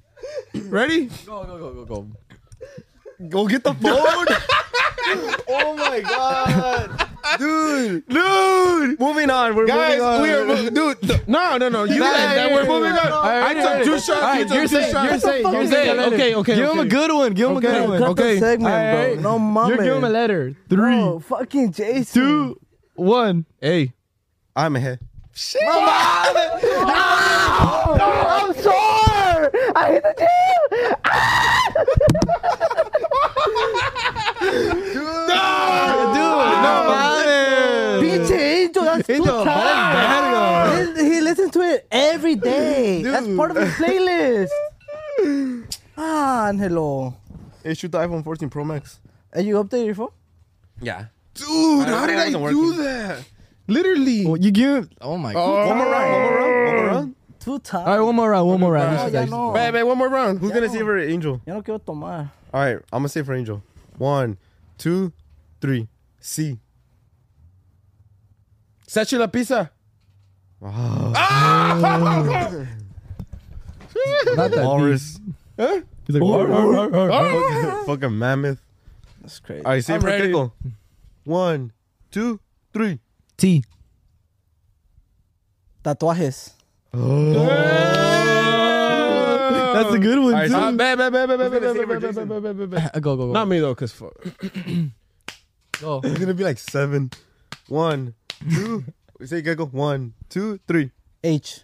Go. Go get the phone. Oh my god, dude. Moving on. We're Guys, moving on. we are dude. No. You guys, we're moving on. I took 2 shots. You're saying. Okay. Give him a good one. cut Okay. the segment, Alright. bro. No mames. You're giving him a letter. 3, Bro, fucking Jason. 2, 1. Hey. I'm ahead. I'm sore. I hit the gym. Pinche Angel, that's too tight. He listens to it every day. That's part of his playlist. Angelo. Hey, shoot the iPhone 14 Pro Max. And you updated your phone? Yeah. Dude, how did I wasn't do working. that? Literally. Well, you give. Oh my god. One more round. Too tight. All right, one more round. Oh, ya no. Baby, one more round. Who's gonna say for Angel? Ya no quiero tomar. All right, I'm gonna say for Angel. 1, 2, 3. C. Sachi la pizza. Not that Walrus. Huh? He's like, Fucking mammoth. That's crazy. All right, say I'm for ready. Pickle. 1, 2, 3. T. Tatuajes. That's That's a good one, All right, too. bet. Go. Not me though, cause fuck. Go. It's gonna be like 7. 1, 2. We say you gotta go 1, 2, 3. H.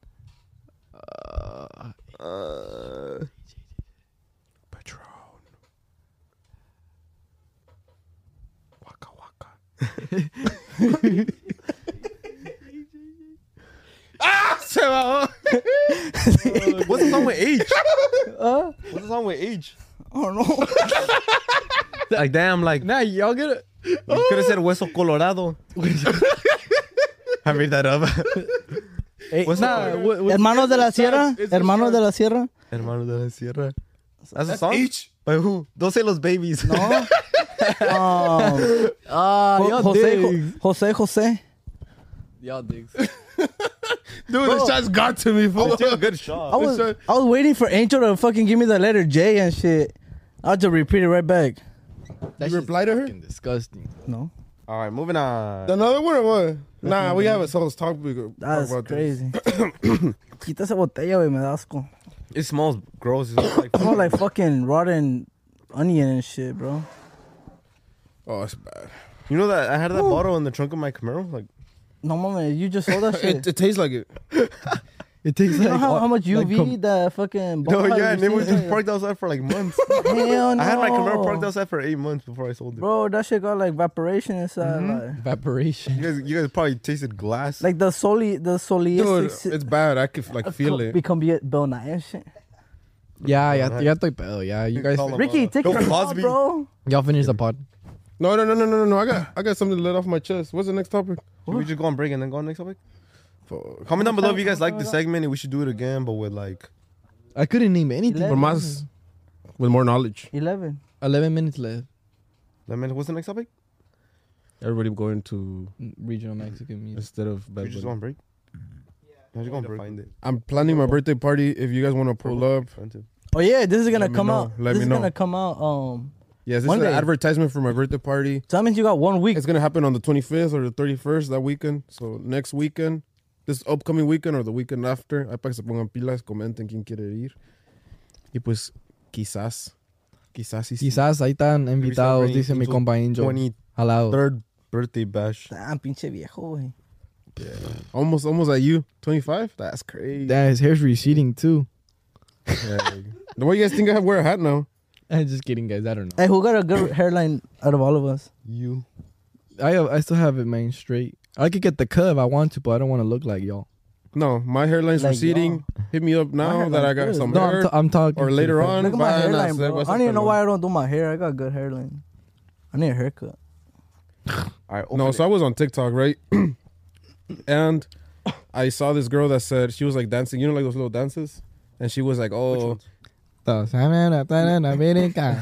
Patron. Waka waka. Se va. What's the song with H? What's the song with H? I don't know. Like damn, like Nah, y'all get it. you could have said Hueso Colorado. I made that up. What's that? Hermanos de la Sierra. It's Hermanos de la Sierra. Hermano de la Sierra. That's a That's song? H. By who? Don't say Los Babies. No. Y'all digs. Jose. Y'all digs. Dude, this shot's got to me. Fool. Take a good shot. I was waiting for Angel to fucking give me the letter J and shit. I had to repeat it right back. That You reply to her? fucking disgusting. No. All right, moving on. Another one or what? Nah, we have a solo talk. That's about crazy. Quita esa botella, güey, me da asco. It smells gross. It smells like It smells like fucking rotten onion and shit, bro. This. Oh, it's bad. You know that I had that bottle in the trunk of my Camaro. Like No, mama, you just sold that shit. It tastes like it. It takes You know like how much like UV the fucking no, bottle yeah, and it was received? just parked outside for like months. Hell no. I had my Camaro parked outside for 8 months before I sold it. Bro, that shit got like evaporation inside. evaporation. You guys probably tasted glass. Like the Dude, it's bad. I could like feel it. Become Bill Nye and shit. Yeah, ya estoy pedo. Yeah, you guys. Call him, Ricky, take Bill your call, Cosby. bro. Y'all finish the pod. No. I got something to let off my chest. What's the next topic? Should we just go on break and then go on next topic? Fuck. Comment down below if you guys like the segment and we should do it again, but with like I couldn't name anything. For más, with more knowledge. 11. 11 minutes left. what's the next topic? Everybody going to Regional Mexican music. instead of We Bad just Bunny. go on break. Yeah, just go on break. Find it. I'm planning my birthday party. If you guys want to pull up, Oh yeah, this is gonna Let me come know. out. Let This me is know. gonna come out. yes, this Monday. is an advertisement for my birthday party. So that means you got 1 week. It's gonna happen on the 25th or the 31st that weekend. So next weekend, this upcoming weekend or the weekend after, ahí para que se pongan pilas, comenten quién quiere ir. Y pues quizás y sí. Quizás ahí están invitados, celebrating dice mi Angel's compa Angel. 23rd Al lado. birthday bash. Damn, pinche viejo, güey. Almost at you. 25? That's crazy. Damn, his hair's receding too. Yeah. Why you guys think I wear a hat now? I'm just kidding, guys. I don't know. Hey, who got a good hairline out of all of us? You. I still have it, man, straight. I could get the cut if I want to, but I don't want to look like y'all. No, my hairline's Like receding. Hit me up now My that I hairline's got good. some No, hair. I'm talking. or to later the- on. Look at my van a hairline, hacer- bro. vas a I don't even know hacerlo. why I don't do my hair. I got good hairline. I need a haircut. All right, open No, it. so I was on TikTok, right? And I saw this girl that said she was like dancing, you know, like those little dances, and she was like, "Oh, Todos saben a estar en América.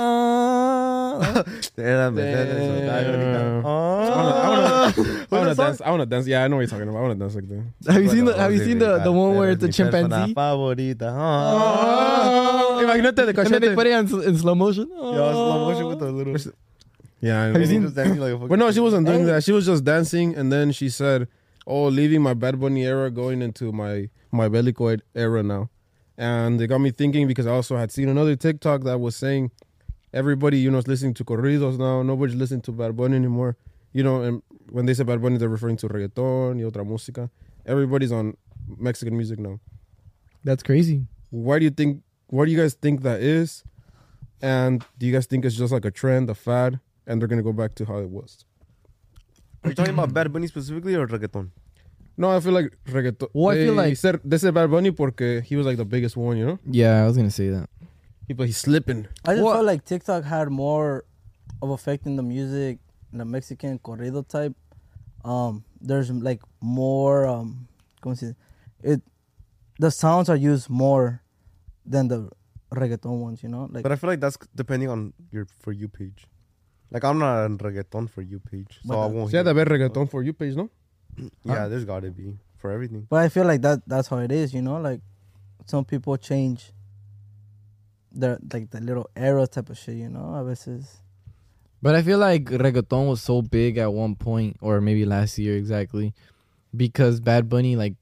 I want to dance. I want to dance. Yeah, I know what you're talking about. I want to dance like that." Have you seen the the one where it's a chimpanzee? Favorita. Imagínate de And then they put it in slow motion. Yo, slow motion with the little. Yeah, I know. Have you seen- Just dancing like a fucking- But no, she wasn't doing that. She was just dancing, and then she said, "Oh, leaving my Bad Bunny era, going into my Bellicoid era now." And it got me thinking because I also had seen another TikTok that was saying everybody, you know, is listening to corridos now. Nobody's listening to Bad Bunny anymore. You know, and when they say Bad Bunny, they're referring to reggaeton y otra música. Everybody's on Mexican music now. That's crazy. Why do you think? What do you guys think that is? And do you guys think it's just like a trend, a fad, and they're gonna go back to how it was? Are you talking about Bad Bunny specifically or reggaeton? No, I feel like reggaeton. Well, I feel like- they said Bad Bunny porque he was like the biggest one, you know. Yeah, I was gonna say that. But he's slipping. I just What? felt like TikTok had more of effect in the music, the Mexican corrido type. There's like more. ¿Cómo se dice? The sounds are used more than the reggaeton ones, you know. Like, But I feel like that's depending on your For You page. Like, I'm not on reggaeton For You page, so But I the- won't Yeah, hear the it. ver reggaeton for you page, no? Yeah, there's gotta be for everything. but I feel like that's how it is, you know. Like, some people change their like the little era type of shit, you know. A veces. But I feel like reggaeton was so big at one point, or maybe last year exactly, because Bad Bunny like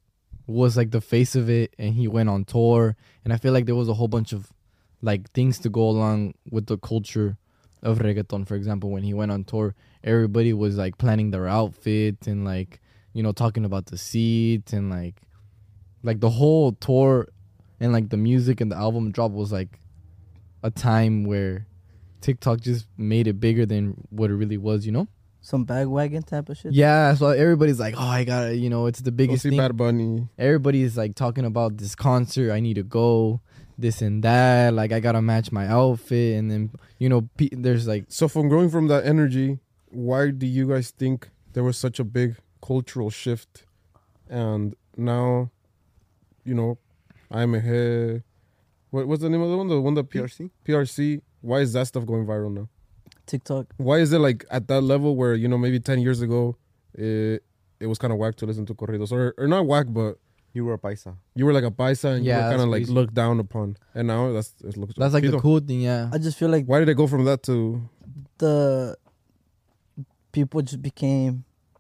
was like the face of it, and he went on tour, and I feel like there was a whole bunch of like things to go along with the culture of reggaeton. For example, when he went on tour, everybody was like planning their outfit and like, you know, talking about the seats and like the whole tour and like the music and the album drop was like a time where TikTok just made it bigger than what it really was, you know? Some bagwagon type of shit. Yeah, so everybody's like, oh, I gotta, you know, it's the Go biggest see thing. Bad Bunny. Everybody's like talking about this concert. I need to go, this and that. Like, I gotta match my outfit. And then, you know, there's like. So from growing from that energy, why do you guys think there was such a big cultural shift? And now, you know, I'm ahead. What's the name of the one? The one that PRC? PRC. Why is that stuff going viral now? TikTok. Why is it like at that level where, you know, maybe 10 years ago, it was kind of whack to listen to corridos? Or not whack, but You were a paisa. you were like a paisa and Yeah, you were kind of that's like crazy. looked down upon. And now it looks That's like the chido. cool thing, yeah. I just feel like Why did it go from that to... the people just became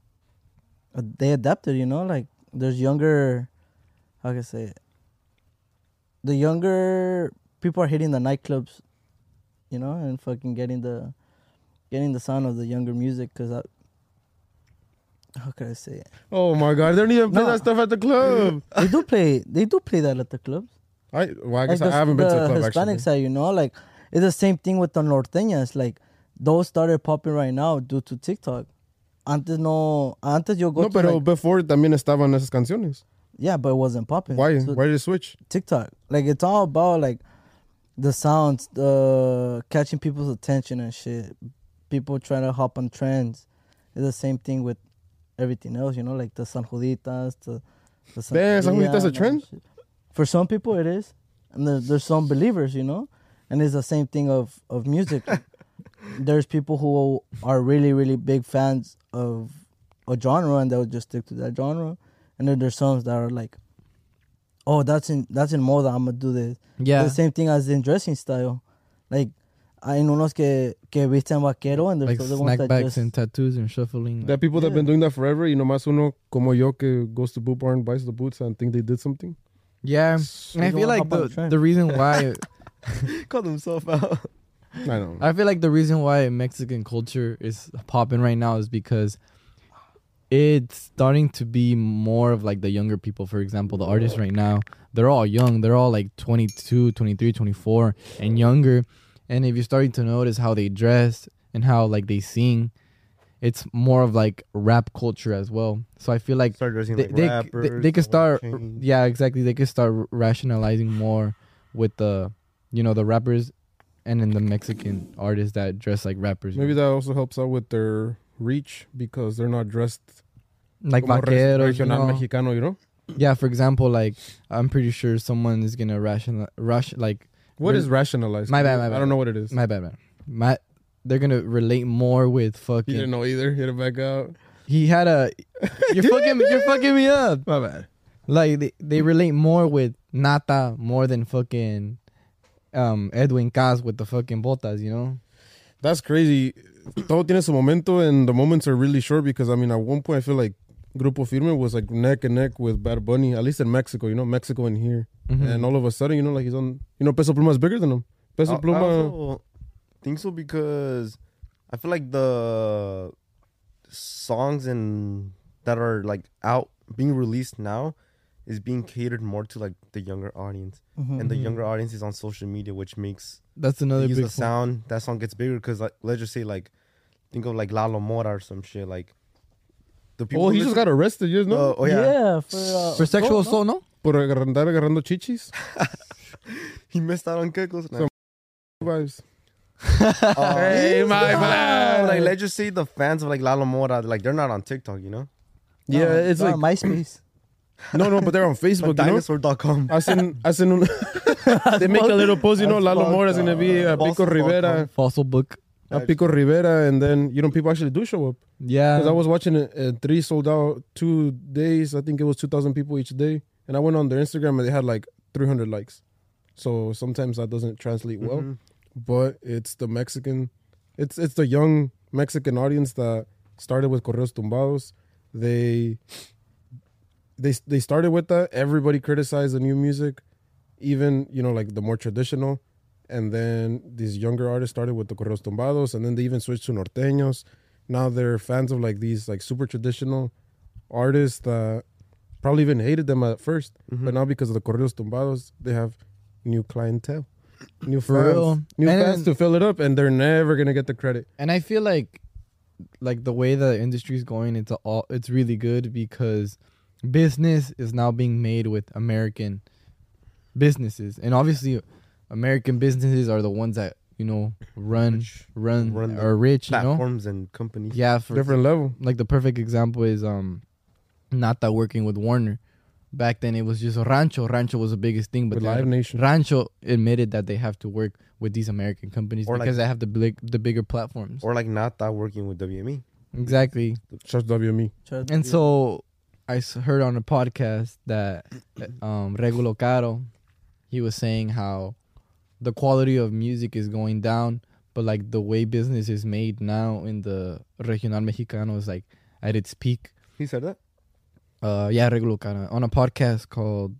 they adapted, you know, like there's younger, how can I say it, the younger people are hitting the nightclubs, you know, and fucking getting the sound of the younger music, because how can I say it, Oh my God, they don't even play No. that stuff at the club. they do play that at the clubs. I guess Like I haven't been to the club Hispanic actually. side, you know, like it's the same thing with the norteñas. Like those started popping right now due to TikTok. Antes yo go No, to pero like, before también estaban esas canciones. yeah, but it wasn't popping. Why? So Why did it switch? TikTok, like it's all about like the sounds, the catching people's attention and shit. People trying to hop on trends. It's the same thing with everything else, you know, like the San Juditas, the Damn, San Juditas a and all that trend? shit. For some people, it is, and there's some believers, you know, and it's the same thing of music. There's people who are really, really big fans of a genre, and they'll just stick to that genre. And then there's some that are like, oh, that's in moda, I'm gonna do this. Yeah. The same thing as in dressing style. Like, hay unos que visten vaquero, and there's Like other ones that snackbacks just... and tattoos and shuffling. There are people that have been doing that forever. You know, más uno como yo que goes to Boot Barn, buys the boots and think they did something. Yeah. And I don't feel wanna like hop on the trend. the reason why Called himself out. I don't know. I feel like the reason why Mexican culture is popping right now is because it's starting to be more of like the younger people. For example, the artists right now, they're all young. They're all like 22, 23, 24 and younger. And if you're starting to notice how they dress and how like they sing, it's more of like rap culture as well. So I feel like Start dressing they, like they, rappers. they could start, chains. yeah, exactly. They could start rationalizing more with the, you know, the rappers and then the Mexican artists that dress like rappers. Maybe that also helps out with their reach because they're not dressed like como vaqueros, you regional know? mexicano, you know? Yeah, for example, like I'm pretty sure someone is gonna like What is rationalized? My bad, my I bad. don't know what it is. my bad man. They're gonna relate more with He fucking. didn't know either. Hit it back out. He had a. You're fucking me up. My bad. Like they relate more with Nata more than fucking Edwin Cas with the fucking botas, you know? That's crazy. Todo tiene su momento, and the moments are really short because, I mean, at one point, I feel like Grupo Firme was like neck and neck with Bad Bunny, at least in Mexico, you know, Mexico and here. Mhm. And all of a sudden, you know, like he's on, you know, Peso Pluma is bigger than him. Peso I Pluma, also think so because I feel like the songs that are like out being released now is being catered more to like the younger audience, and the younger audience is on social media, which makes That's another use big the sound. That song gets bigger because like let's just say like think of like Lalo Mora or some shit like the people. oh, he who just listen- got arrested, you know? oh yeah, for sexual assault, no? Por andar agarrando chichis. he missed out on Kekos. So- Vibes. Hey, my bad. Like let's just say the fans of like Lalo Mora, like they're not on TikTok, you know, Yeah, it's like, MySpace. no, but they're on Facebook, like you know? dinosaur.com. Hacen un, they make a little post, you know, Lalo Mora is going to be a Pico Fossil Rivera. Fossil book. A Pico Rivera, and then, you know, people actually do show up. Yeah. Because I was watching it, 3 sold out 2 days. I think it was 2,000 people each day. And I went on their Instagram and they had like 300 likes. So sometimes that doesn't translate well. Mhm. But it's the Mexican, it's the young Mexican audience that started with Correos Tumbados. They they started with that. Everybody criticized the new music, even like the more traditional. And then these younger artists started with the corridos tumbados, and then they even switched to norteños. Now they're fans of like these like super traditional artists that probably even hated them at first, but now because of the corridos tumbados, they have new clientele, new fans to fill it up, and they're never gonna get the credit. And I feel like the way the industry is going, it's really good because business is now being made with American businesses, and obviously American businesses are the ones that run are rich, platforms and companies. Yeah, for different level. Like the perfect example is Nata working with Warner. Back then it was just Rancho. Rancho was the biggest thing, but Live Nation. Rancho admitted that they have to work with these American companies because they have the bigger platforms. Or like Nata working with WME. Exactly. Just WME. And so I heard on a podcast that Regulo Caro, he was saying how the quality of music is going down, but like the way business is made now in the Regional Mexicano is like at its peak. He said that? Yeah, Regulo Caro on a podcast called...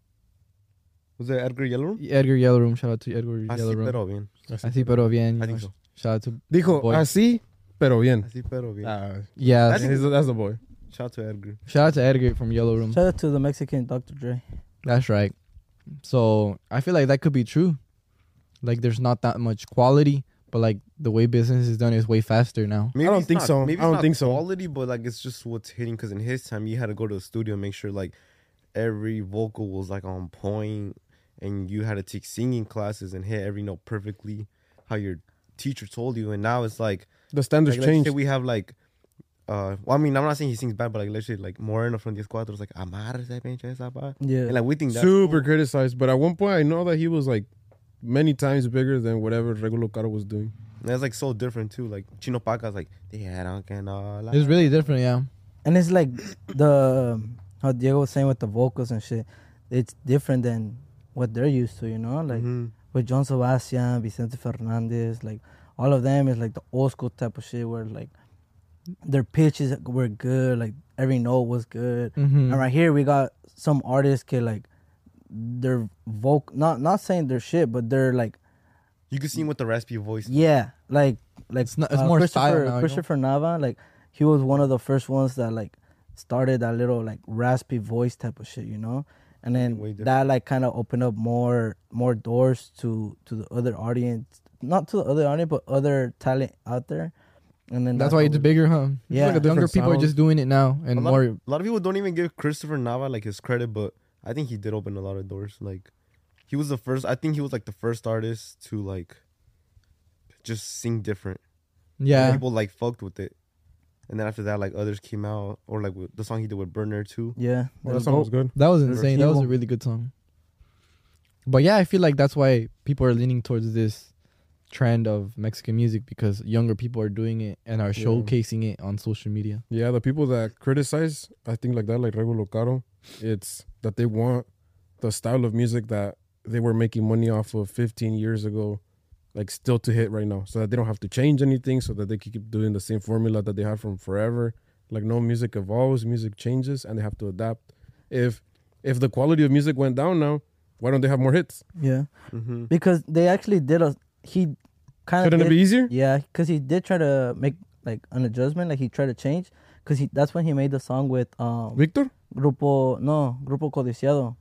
Was it Edgar Yellowroom? Edgar Yellowroom. Shout out to Edgar Yellowroom. Pero bien. Así pero bien. I think so. Shout out to Dijo, boy. así, pero bien. Así pero bien. Yeah. That's the boy. Shout out to Edgar. Shout out to Edgar from Yellowroom. Shout out to the Mexican Dr. Dre. That's right. So I feel like that could be true. Like there's not that much quality, but like the way business is done is way faster now. Maybe I don't it's think not- so. Maybe I don't it's think not so. quality, but like it's just what's hitting. Because in his time, you had to go to the studio and make sure like every vocal was like on point, and you had to take singing classes and hit every note perfectly how your teacher told you. And now it's like The standards let's changed. say we have like well, I mean, I'm not saying he sings bad, but like let's say like Moreno from Diez Cuatro is like amarse pinche esa pa. Yeah. And like we think that's Super cool. criticized, but at one point I know that he was like many times bigger than whatever Regulo Caro was doing. And that's like so different too. Like Chino Paca's like it's It's really different, yeah. And it's like how Diego was saying with the vocals and shit. It's different than what they're used to, like with John Sebastian, Vicente Fernandez, like all of them is like the old school type of shit where like their pitches were good, like every note was good. Mm-hmm. And right here we got some artists like their vocal, not saying their shit, but they're like, you can see him with the raspy voice. yeah, like It's more style now, Christopher Nava, like he was one of the first ones that like started that little like raspy voice type of shit, and Way then different. that like kind of opened up more doors to the other audience, not to the other audience, but other talent out there. And then That's why it's bigger, huh? Yeah. Like younger people are just doing it now and A more. lot of people don't even give Christopher Nava like his credit, but I think he did open a lot of doors. Like he was the first. I think he was like the first artist to like just sing different. Yeah. People like fucked with it, and then after that, like others came out, or like with the song he did with Burner too. Yeah, Well, that song was good. That was insane. That was a Evil. really good song. But yeah, I feel like that's why people are leaning towards this trend of Mexican music because younger people are doing it and are showcasing it on social media. Yeah, the people that criticize, I think like that, like Regulo Caro, it's that they want the style of music that they were making money off of 15 years ago, like still to hit right now, so that they don't have to change anything, so that they can keep doing the same formula that they have from forever. Like no, music evolves, music changes, and they have to adapt. If the quality of music went down now, why don't they have more hits? yeah, because they actually did he kind of Shouldn't it be easier? Yeah, because he did try to make like an adjustment, like he tried to change, because that's when he made the song with Victor? Grupo Codiciado.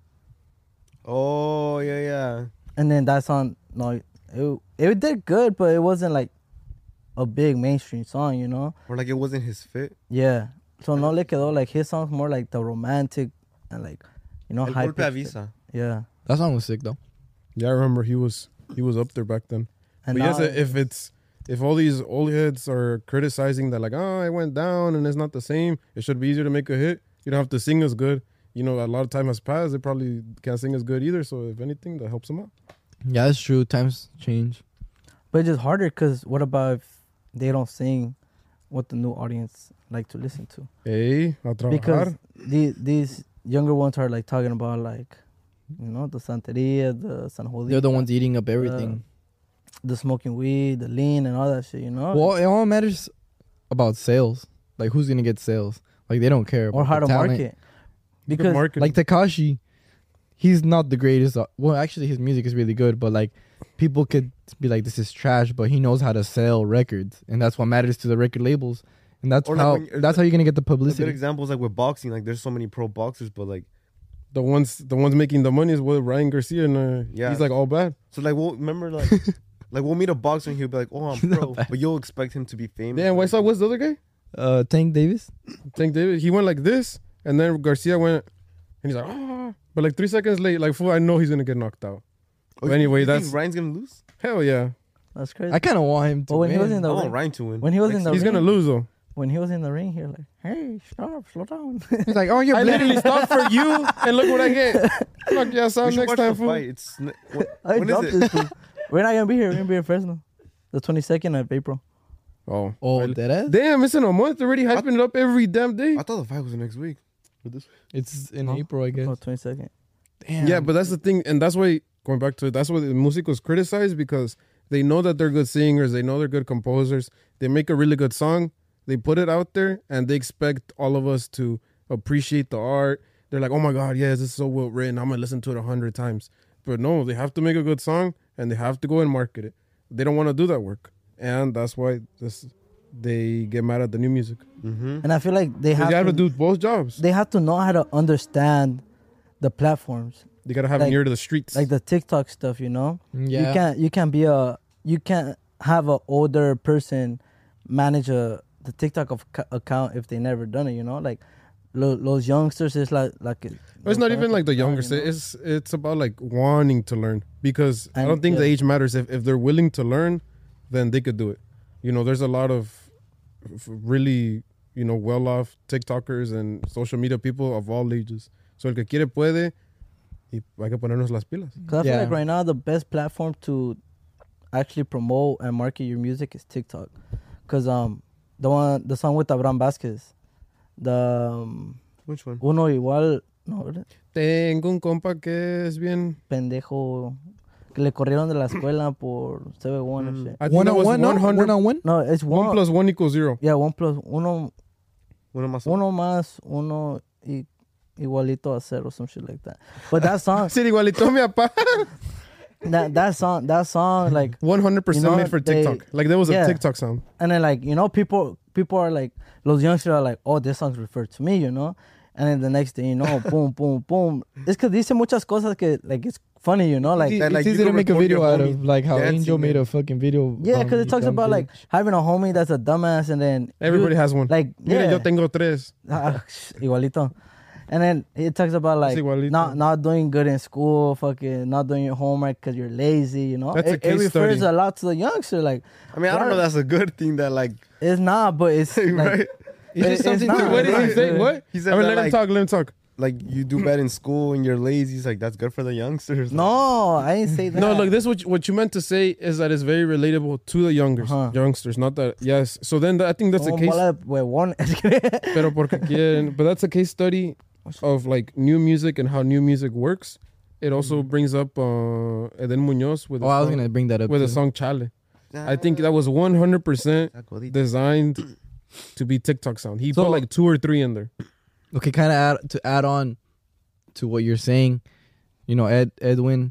Oh yeah. And then that song, it did good, but it wasn't like a big mainstream song, Or like it wasn't his fit. Yeah. So no le quedó, like his songs more like the romantic and like, El high Golpe pitched. Avisa. Yeah. That song was sick though. Yeah, I remember he was up there back then. And But now, yes, if all these old hits are criticizing that, like, oh, it went down and it's not the same, it should be easier to make a hit. You don't have to sing as good. A lot of time has passed. They probably can't sing as good either. So if anything, that helps them out. Yeah, that's true. Times change. but it's just harder because what about if they don't sing what the new audience like to listen to? Hey, a trabajar. Because these younger ones are like talking about like, the Santeria, the San Jose. They're the ones eating up everything. The smoking weed, the lean, and all that shit, Well, it all matters about sales. Like who's gonna get sales. Like they don't care about or how the to talent. market. because marketing. Like Tekashi, he's not the greatest. Well, actually, his music is really good, but like people could be like, "This is trash," but he knows how to sell records, and that's what matters to the record labels, and that's Or like how when- that's how you're gonna get the A good publicity. example is like with boxing. Like there's so many pro boxers, but like the ones making the money is with Ryan Garcia, and Yeah. he's like all bad. so like we'll remember like like we'll meet a boxer and he'll be like, "Oh, I'm pro," but you'll expect him to be famous. Yeah, what's the other guy? Tank Davis. Tank David. He went like this, and then Garcia went, and he's like, ah. But like 3 seconds late, like, fool, I know he's gonna get knocked out. Oh, But anyway, you think that's Ryan's gonna lose. hell yeah. that's crazy. I kind of want him to But when he was win. in I the want ring, Ryan to win. when he was in the He's ring, gonna lose though. when he was in the ring, he was like, "Hey, stop, slow down." He's like, "Oh, you're I black." literally stopped for you, and look what I get. Fuck yeah, we sound should next watch time, the fool. fight. It's I when dropped is it? this. Fool. We're not gonna be here. We're gonna be in Fresno, the 22nd of April. Oh, Oh, deadass? damn! It's in a month already. Hyping it up every damn day. I thought the fight was next week. Or this week. It's in Huh? April, I guess. Oh, 22nd. Damn. Yeah, but that's the thing, and that's why going back to it, that's why the musicals criticized because they know that they're good singers, they know they're good composers, they make a really good song, they put it out there, and they expect all of us to appreciate the art. They're like, "Oh my God, yes, this is so well written. I'm gonna listen to it 100 times." But no, they have to make a good song and they have to go and market it. They don't want to do that work, and that's why they get mad at the new music. And I feel like they They have have to to do both jobs. they have to know how to understand the platforms, They gotta have like- it near to the streets. like the TikTok stuff. You know, Yeah. you can't have a older person manage the TikTok account if they never done it. You know, like those youngsters is like It's not even like the younger. you know? It's about like wanting to learn because I And, don't think the yeah. age matters. If they're willing to learn, then they could do it. You know, there's a lot of really well off TikTokers and social media people of all ages. So el que quiere puede, y hay que ponernos las pilas. Because I feel Yeah. like right now the best platform to actually promote and market your music is TikTok. Because the song with Abraham Vasquez, the Which one? Uno Igual, no, ¿verdad? Tengo un compa que es bien. Pendejo, que le corrieron de la escuela por CB1 and shit. I think that was 100. 1-on-1? No, it's 1 plus 1 equals 0. Yeah, 1 plus uno Uno más. uno igualito a 0, some shit like that. But that song, Sí, igualito mi papá. that song, like, 100% You know, made for they- TikTok. Like there was yeah. a TikTok sound. and then like people are like, those youngsters are like, oh, this song's referred to me, and then the next thing you know, boom, boom, boom. It's because dice muchas cosas que like it's funny, like. It's, that, like, it's you easy to could make a record video your out of, homie like how dancing Angel made and- a fucking video. Yeah, because it you talks dumb about like bitch. having a homie that's a dumbass, and then Everybody has one. like Mira, yeah, yo tengo 3. igualito. And then it talks about like igualito. not doing good in school, fucking not doing your homework because you're lazy, That's a It case refers study. a lot to the youngster, like I mean, I don't know. That's a good thing. That like, it's not, but it's like, right? It's just something not. to- What did he It's say? not. What? He said I mean, that, let him talk. Let him talk. Like you do bad in school and you're lazy. He's like, that's good for the youngsters. No, I didn't say that. No, look, this what you meant to say is that it's very relatable to the youngsters, not that. Yes. So then I think that's a Oh, case. bola de huevón. Pero porque quieren, but that's a case study of like new music and how new music works. It also brings up Eden Munoz with Oh, I was gonna bring that up. with the too. song Chale. I think that was 100% designed to be TikTok sound. He So- put like 2 or 3 in there. Okay, kind of add on to what you're saying. Eden.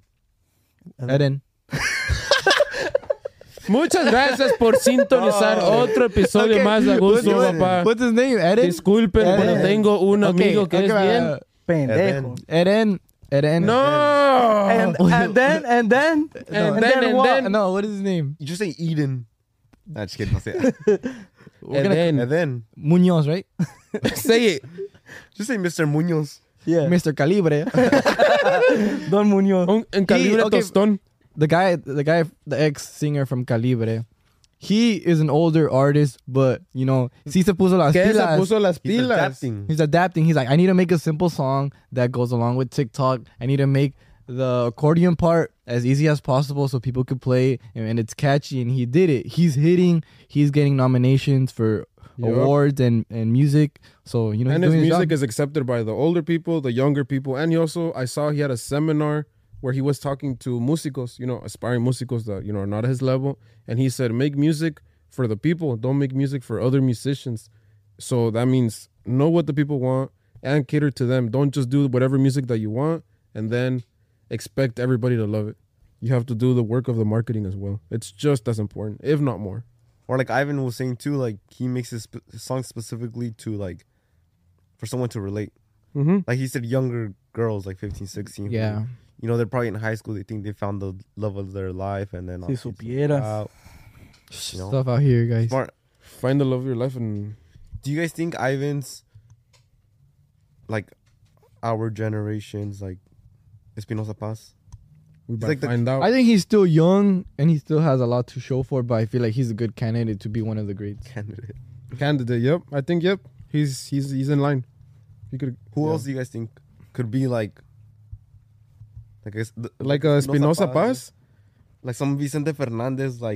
Muchas gracias por sintonizar otro episodio más de Gusto, papá. What's his name? Eden. Disculpen, pero tengo un amigo que es bien. Pendejo. Eden. No. And then then. No, what is his name? You just say Eden. Nah, just kidding. Don't say that. And And then Munoz, right? say it. just say Mr. Munoz. Yeah, Mr. Calibre. Don Muñoz. En calibre okay. tostón. the guy, the ex singer from Calibre. He is an older artist, but sí se puso las Que se pilas. puso las He's pilas. adapting. He's adapting. He's like, I need to make a simple song that goes along with TikTok. I need to make the accordion part as easy as possible so people could play and it's catchy. And he did it. He's hitting. He's getting nominations for awards and music. So he's And his doing his music job. is accepted by the older people, the younger people, and I saw he had a seminar where he was talking to músicos, aspiring músicos that are not at his level, and he said, make music for the people, don't make music for other musicians. So that means know what the people want, and cater to them. Don't just do whatever music that you want and then expect everybody to love it. You have to do the work of the marketing as well. It's just as important, if not more. Or like Ivan was saying too, like he makes his songs specifically to like for someone to relate. Mm-hmm. Like he said, younger girls like 15, 16. Yeah. Who, you know, they're probably in high school. They think they found the love of their life, and then Si supieras. you know, Stuff out here, guys. smart. Find the love of your life and Do you guys think Ivan's like our generation's like Espinosa Paz? we It's might like the- find out. I think he's still young and he still has a lot to show for it, but I feel like he's a good candidate to be one of the greats. Candidate. Candidate, yep. I think, yep. He's in line. He could. Who yeah. else do you guys think could be like Like Espinosa Paz? Like some Vicente Fernandez, like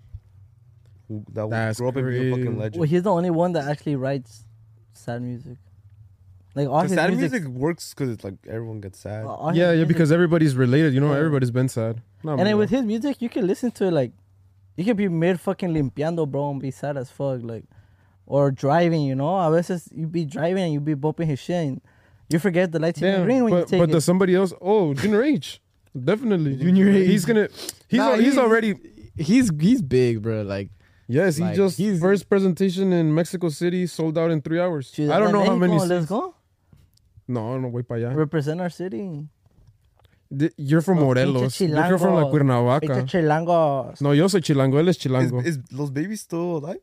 who that That's grew up and be a crazy. fucking legend. Well, he's the only one that actually writes sad music. Like all 'Cause his sad music. music works because it's like everyone gets sad. all his Yeah, music- because everybody's related. You know, Yeah. everybody's been sad. Not And me, then with though. his music, you can listen to it like, you can be mid fucking limpiando, bro, and be sad as fuck, like, or driving. You know, a veces you be driving and you be bumping his shit, and you forget the lights in green when you take but it. does somebody else? Oh, Junior H, definitely. Junior H. He's gonna. Nah, He's already. He's big, bro. Like Yes, Like, he just he's- first presentation in Mexico City sold out in 3 hours. Ciudad I don't de know how many. Mexico, Let's seats. go. No, wait para allá. Represent our city. You're from Los Morelos. pinches You're from like chilangos. Cuernavaca. Pinche chilangos. No, yo soy chilango. Él es chilango. Is Los Babies still alive?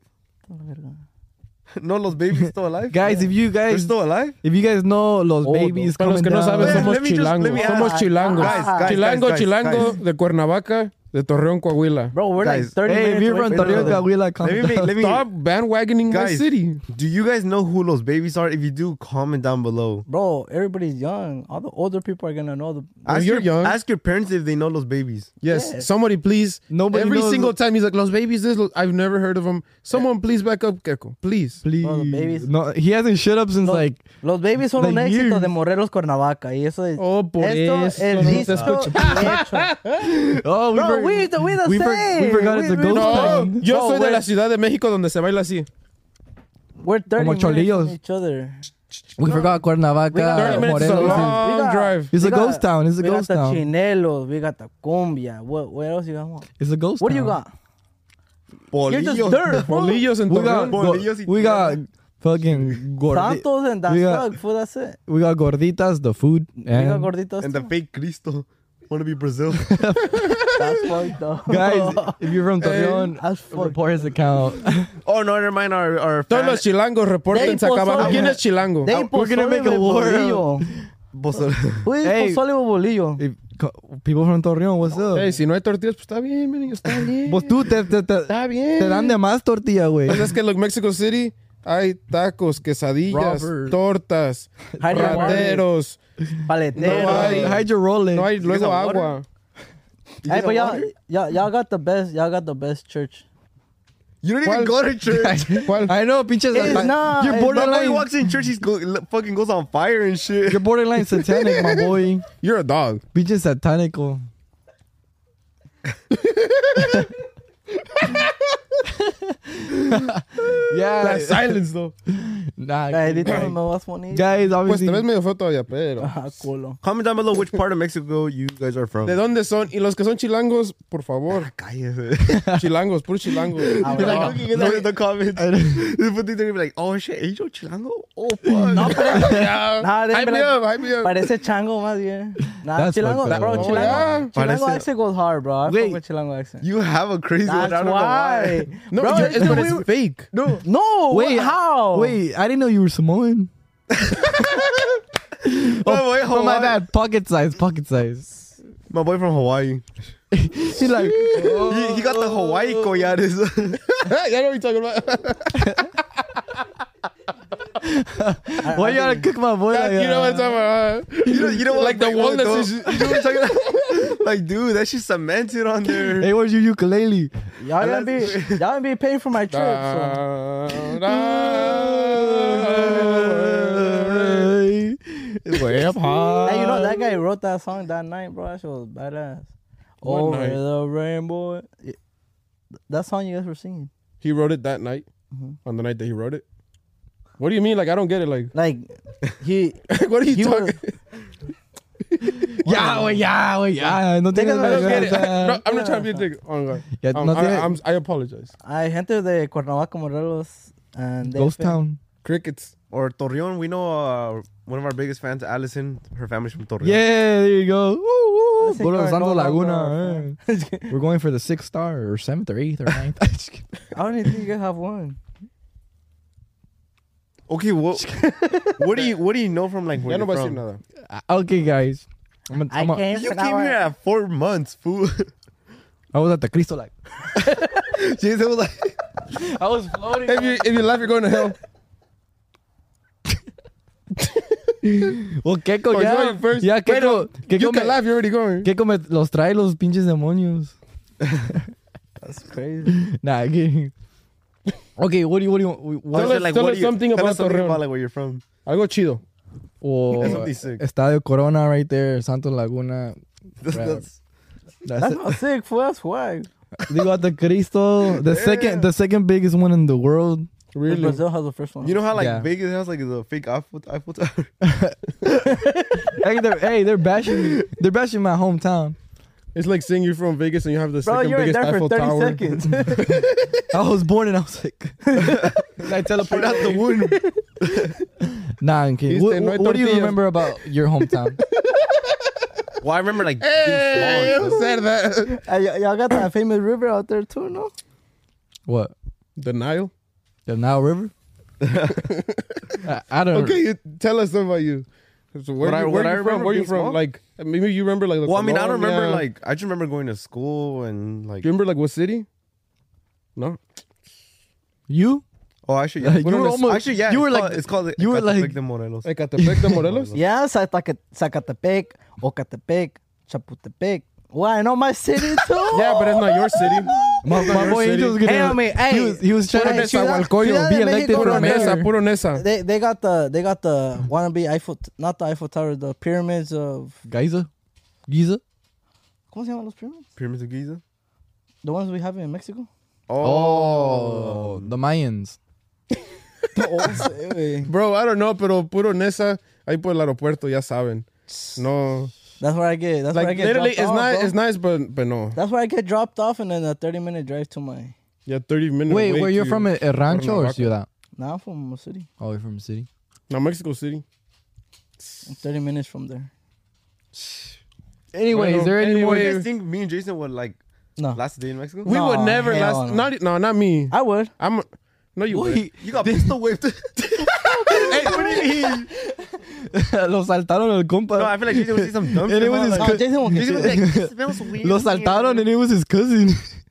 No, Los Babies still alive? guys, if you They're guys still alive? if you guys know Los Oh, Babies para los coming que no down, saben, somos Let me just- chilangos. let me ask- Somos chilangos. Guys, chilango, guys, chilango guys. de Cuernavaca, de Torreón, Coahuila. Bro, we're like Guys, 30 hey, minutes if you're away from from Torreon, each other. Coahuila, come down. Let me Stop bandwagoning my Guys. city. Do you guys know who Los Babies are? If you do, comment down below. Bro, everybody's young. All the older people are gonna know the. you're young. Ask your parents if they know Los Babies. Yes, Yeah. somebody please. Nobody Every knows single the- time he's like, Los Babies, I've never heard of him. Someone please back up Gecko. Please. Please. Bro, the Babies- No, he hasn't shut up since Los- like Los Babies son un like éxito years. de Morelos, Cuernavaca. Y eso es. Oh, por esto eso es no te dicho escucho. y hecho. oh we Bro, for- we the we same. forgot it's a ghost No, town. yo Bro, soy de we're- la Ciudad de México donde se baila así. We're 30 Como minutes cholillos. from each other. We forgot Cuernavaca, 30 minutes is a Morelos. long We got- drive. It's a we got- ghost town. It's a we ghost got town. the chinelos. We got the cumbia. What else you got? It's a ghost What do town. you got? Bolillos. You're just dirt, bro. Bolillos en We got Torreón. Bolillos y we got fucking Santos and that's we got- fuck. Food, that's it. we got gorditas, the food, We got and gorditos. And the too. fake Cristo. Want to be Brazil? That's fucked up. guys, if you're from Torreon, That's fucked report his account. Oh, no, never mind. Our Todos fan. los chilangos reporten They acá abajo. pozole. ¿Quién es chilango? They We're gonna pozole make a with war. bolillo. Bozol- Who is Hey. pozole with bolillo? If, people from Torreon, what's up? Hey, si no hay tortillas, pues está bien, mi niño, está bien. Pues tú Está bien. te dan de más tortilla, güey. Pues es que en Mexico City hay tacos, quesadillas, Robbers. tortas, Hide your wallet. rateros. Paletero. No hay- Hide your rolling. No hay guys luego have water? agua. Hey, but y'all got the best. Y'all got the best church. You don't even ¿Cuál? go to church. ¿Cuál? I know, pinches. It's not. You're It's My boy borderline. walks in church, fucking goes on fire and shit. You're borderline satanic, my boy. You're a dog. Pinches satanical. yeah, That silence, though. nah, Ahorita me vas a poner. guys, Pues obviously, te ves medio feo todavía, pero. Ah, culo. Comment down below which part of Mexico you guys are from. ¿De dónde son? Y los que son chilangos, por favor. Cállese. Chilangos, puro chilangos. Ah, Like, bueno. looking at that in the comments. They're gonna be like, oh shit, Angel Chilango? Oh fuck. Nah, they Hype be me like, up, hype me up. parece chango más bien. Nah, That's chilango, fucked up. bro. Oh, Chilango, yeah. chilango Parece- accent goes hard, bro. I fuck Wait. with chilango accent. You have a crazy one. I That's don't know why. why. No, Bro, it's, but it's fake. No, Wait, how? Wait, I didn't know you were Samoan. My boy, Oh my Hawaii. bad. Pocket size. Pocket size. My boy from Hawaii. He's like, He got the Hawaii collares. Ya know what you're talking about. why you gotta cook my boy? Like, You know what I'm talking about. you know what? Like the walnuts. You know what I'm talking about? Like, dude, that shit cemented on there. Hey, where's your ukulele? Y'all gonna be paying for my trip. So. Way up high. Hey, you know that guy wrote that song that night, bro. That shit was badass. What Over night? the rainbow. That song you guys were singing. He wrote it that night. On the night that he wrote it. What do you mean? Like, I don't get it. Like he. what are you He talking? Ya, güey. No tienes I don't get it. vergüenza. No, I'm not trying to be a dick. Oh, God. Ya, no tiene- I apologize. Hay gente de Cuernavaca, Morelos, and Ghost DF. Town. Crickets. Or Torreon. We know one of our biggest fans, Allison. Her family's from Torreon. Yeah, there you go. Woo, woo. Listen, Go to you're Santo no Laguna. longer eh. We're going for the 6th star or 7th or 8th or 9th. I don't even think you guys have one. Okay, what do you know from like where Ya no you're voy a decir from? nada. Okay, guys. You came here at 4 months, fool. I was at the Cristo like. Jason was like, I was floating. If you laugh, you're going to hell. Well, Keiko Oh, ya. you're going first. Ya, Wait, Keiko. You can laugh, you're already going. Keiko me los trae los pinches demonios. That's crazy. Nah, kidding. Okay, what do you Tell us- tell us something tell about us something Torreon. about like where you're from. Algo chido. Well, Something sick. Estadio Corona right there, Santo Laguna. That's- That's it. Not sick, fool. That's why. Digo at the Cristo, the second biggest one in the world. Really? Brazil has the first one. you know how like Yeah. Vegas has like the fake Eiffel Tower? They're bashing me. They're bashing my hometown. It's like saying you're from Vegas and you have the Bro, second you were biggest there for Eiffel 30 Tower. seconds. I was born and I was like, I teleported out the womb. Nah, I'm kidding. Viste, no hay What do you tortillas. remember about your hometown? Well, I remember like Hey, being who small. said that? Y'all got that famous river out there too, no? What? The Nile? The Nile River? I don't. Okay, tell us something about you. So where What I you remember from? Where you being from? small? Like, maybe you remember like. Well, I mean, I don't remember Colombia. like. I just remember going to school and like. Do you remember like what city? No. You? Oh, actually, yeah. You were almost. Actually, yeah. You were it's like. called, it's called. you were Ecatepec like- de Morelos. Ecatepec de Morelos? Yeah, Zacatepec, Ocatepec, Chapultepec. Well, I know my city too. Yeah, but it's not your city. My boy Angel was gonna. Hey, homie, hey. He was trying to Ciudad- be Ciudad de elected Mexico, for Puro no, Nesa, mayor. puro Nesa. They got the wannabe Eiffel, not the Eiffel Tower, the pyramids of. Giza? ¿Cómo se llaman los pyramids? Pyramids of Giza. The ones we have in Mexico. Oh, the Mayans. Bro, I don't know, pero puro Nesa, ahí por el aeropuerto, ya saben. No. That's where I get. That's where I Like, get literally, dropped it's off, nice, bro. it's nice, but no. That's where I get dropped off, and then a 30-minute drive to my. Yeah, 30 minutes. Wait, where you're from? A Rancho or Cuernavaca. Ciudad? Now I'm from a city. Oh, you're from the city. No, Mexico City. 30 minutes from there. Anyway, Bueno, is there any more? You guys think me and Jason would like No, last day in Mexico? We would No, never hell last. no. Not me. I would. No, you would. You got pistol whipped. Hey, what do you mean? Lo saltaron el compa. No, I feel like Jason would say some dumb And shit. it was about, his like, cousin. Jason won't get Jason would shit. be like, "This smells weird." Lo saltaron and it was his cousin.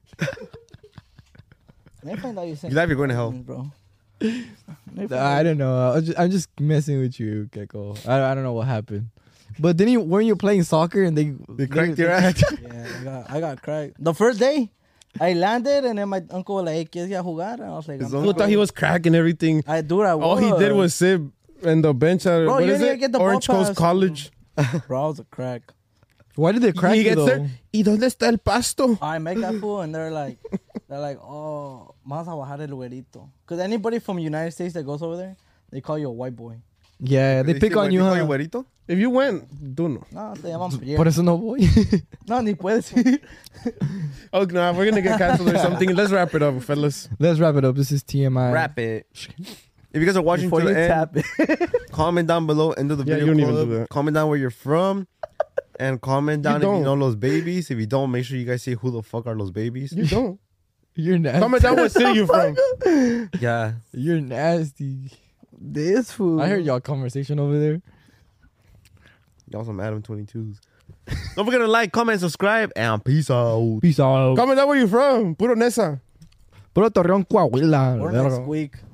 They find out you You laugh, you're going to hell. bro. I don't know. I'm just messing with you, Gecko. I don't know what happened. But then weren't you playing soccer and they cracked your ass? Yeah, I got cracked. The first day, I landed, and then my uncle was like, hey, ¿quieres ir a jugar? And I was like, His I'm uncle Who thought he was cracking everything? Dude, I was. All he did was sit in the bench at Bro, what you is didn't it? even get the Orange ball Coast pass. College. Bro, I was a crack. Why did they crack He you gets though? there. ¿Y dónde está el pasto? I make that fool, and they're like, oh, vamos a bajar el güerito. Because anybody from United States that goes over there, they call you a white boy. Yeah, they pick on you, huh? Güerito? If you went, do no. No, te llaman Por prieto. eso no voy. No, ni puedes ir. Oh no, we're gonna get canceled or something. Let's wrap it up, fellas. Let's wrap it up. This is TMI. Wrap it. If you guys are watching Before to you the end, tap it. comment down below, end of the Yeah, video. you don't even club. do that. Comment down where you're from. And comment down if you don't. know those babies. If you don't, make sure you guys say who the fuck are those babies. You don't. You're nasty. Comment down what city you from. Yeah. You're nasty. This fool. I heard y'all conversation over there. Y'all some Adam 22s. Don't forget to like, comment, subscribe, and peace out. Peace out. Comment down where you from. Puro Nesa. Puro Torreón, Coahuila. Or Verga. next week.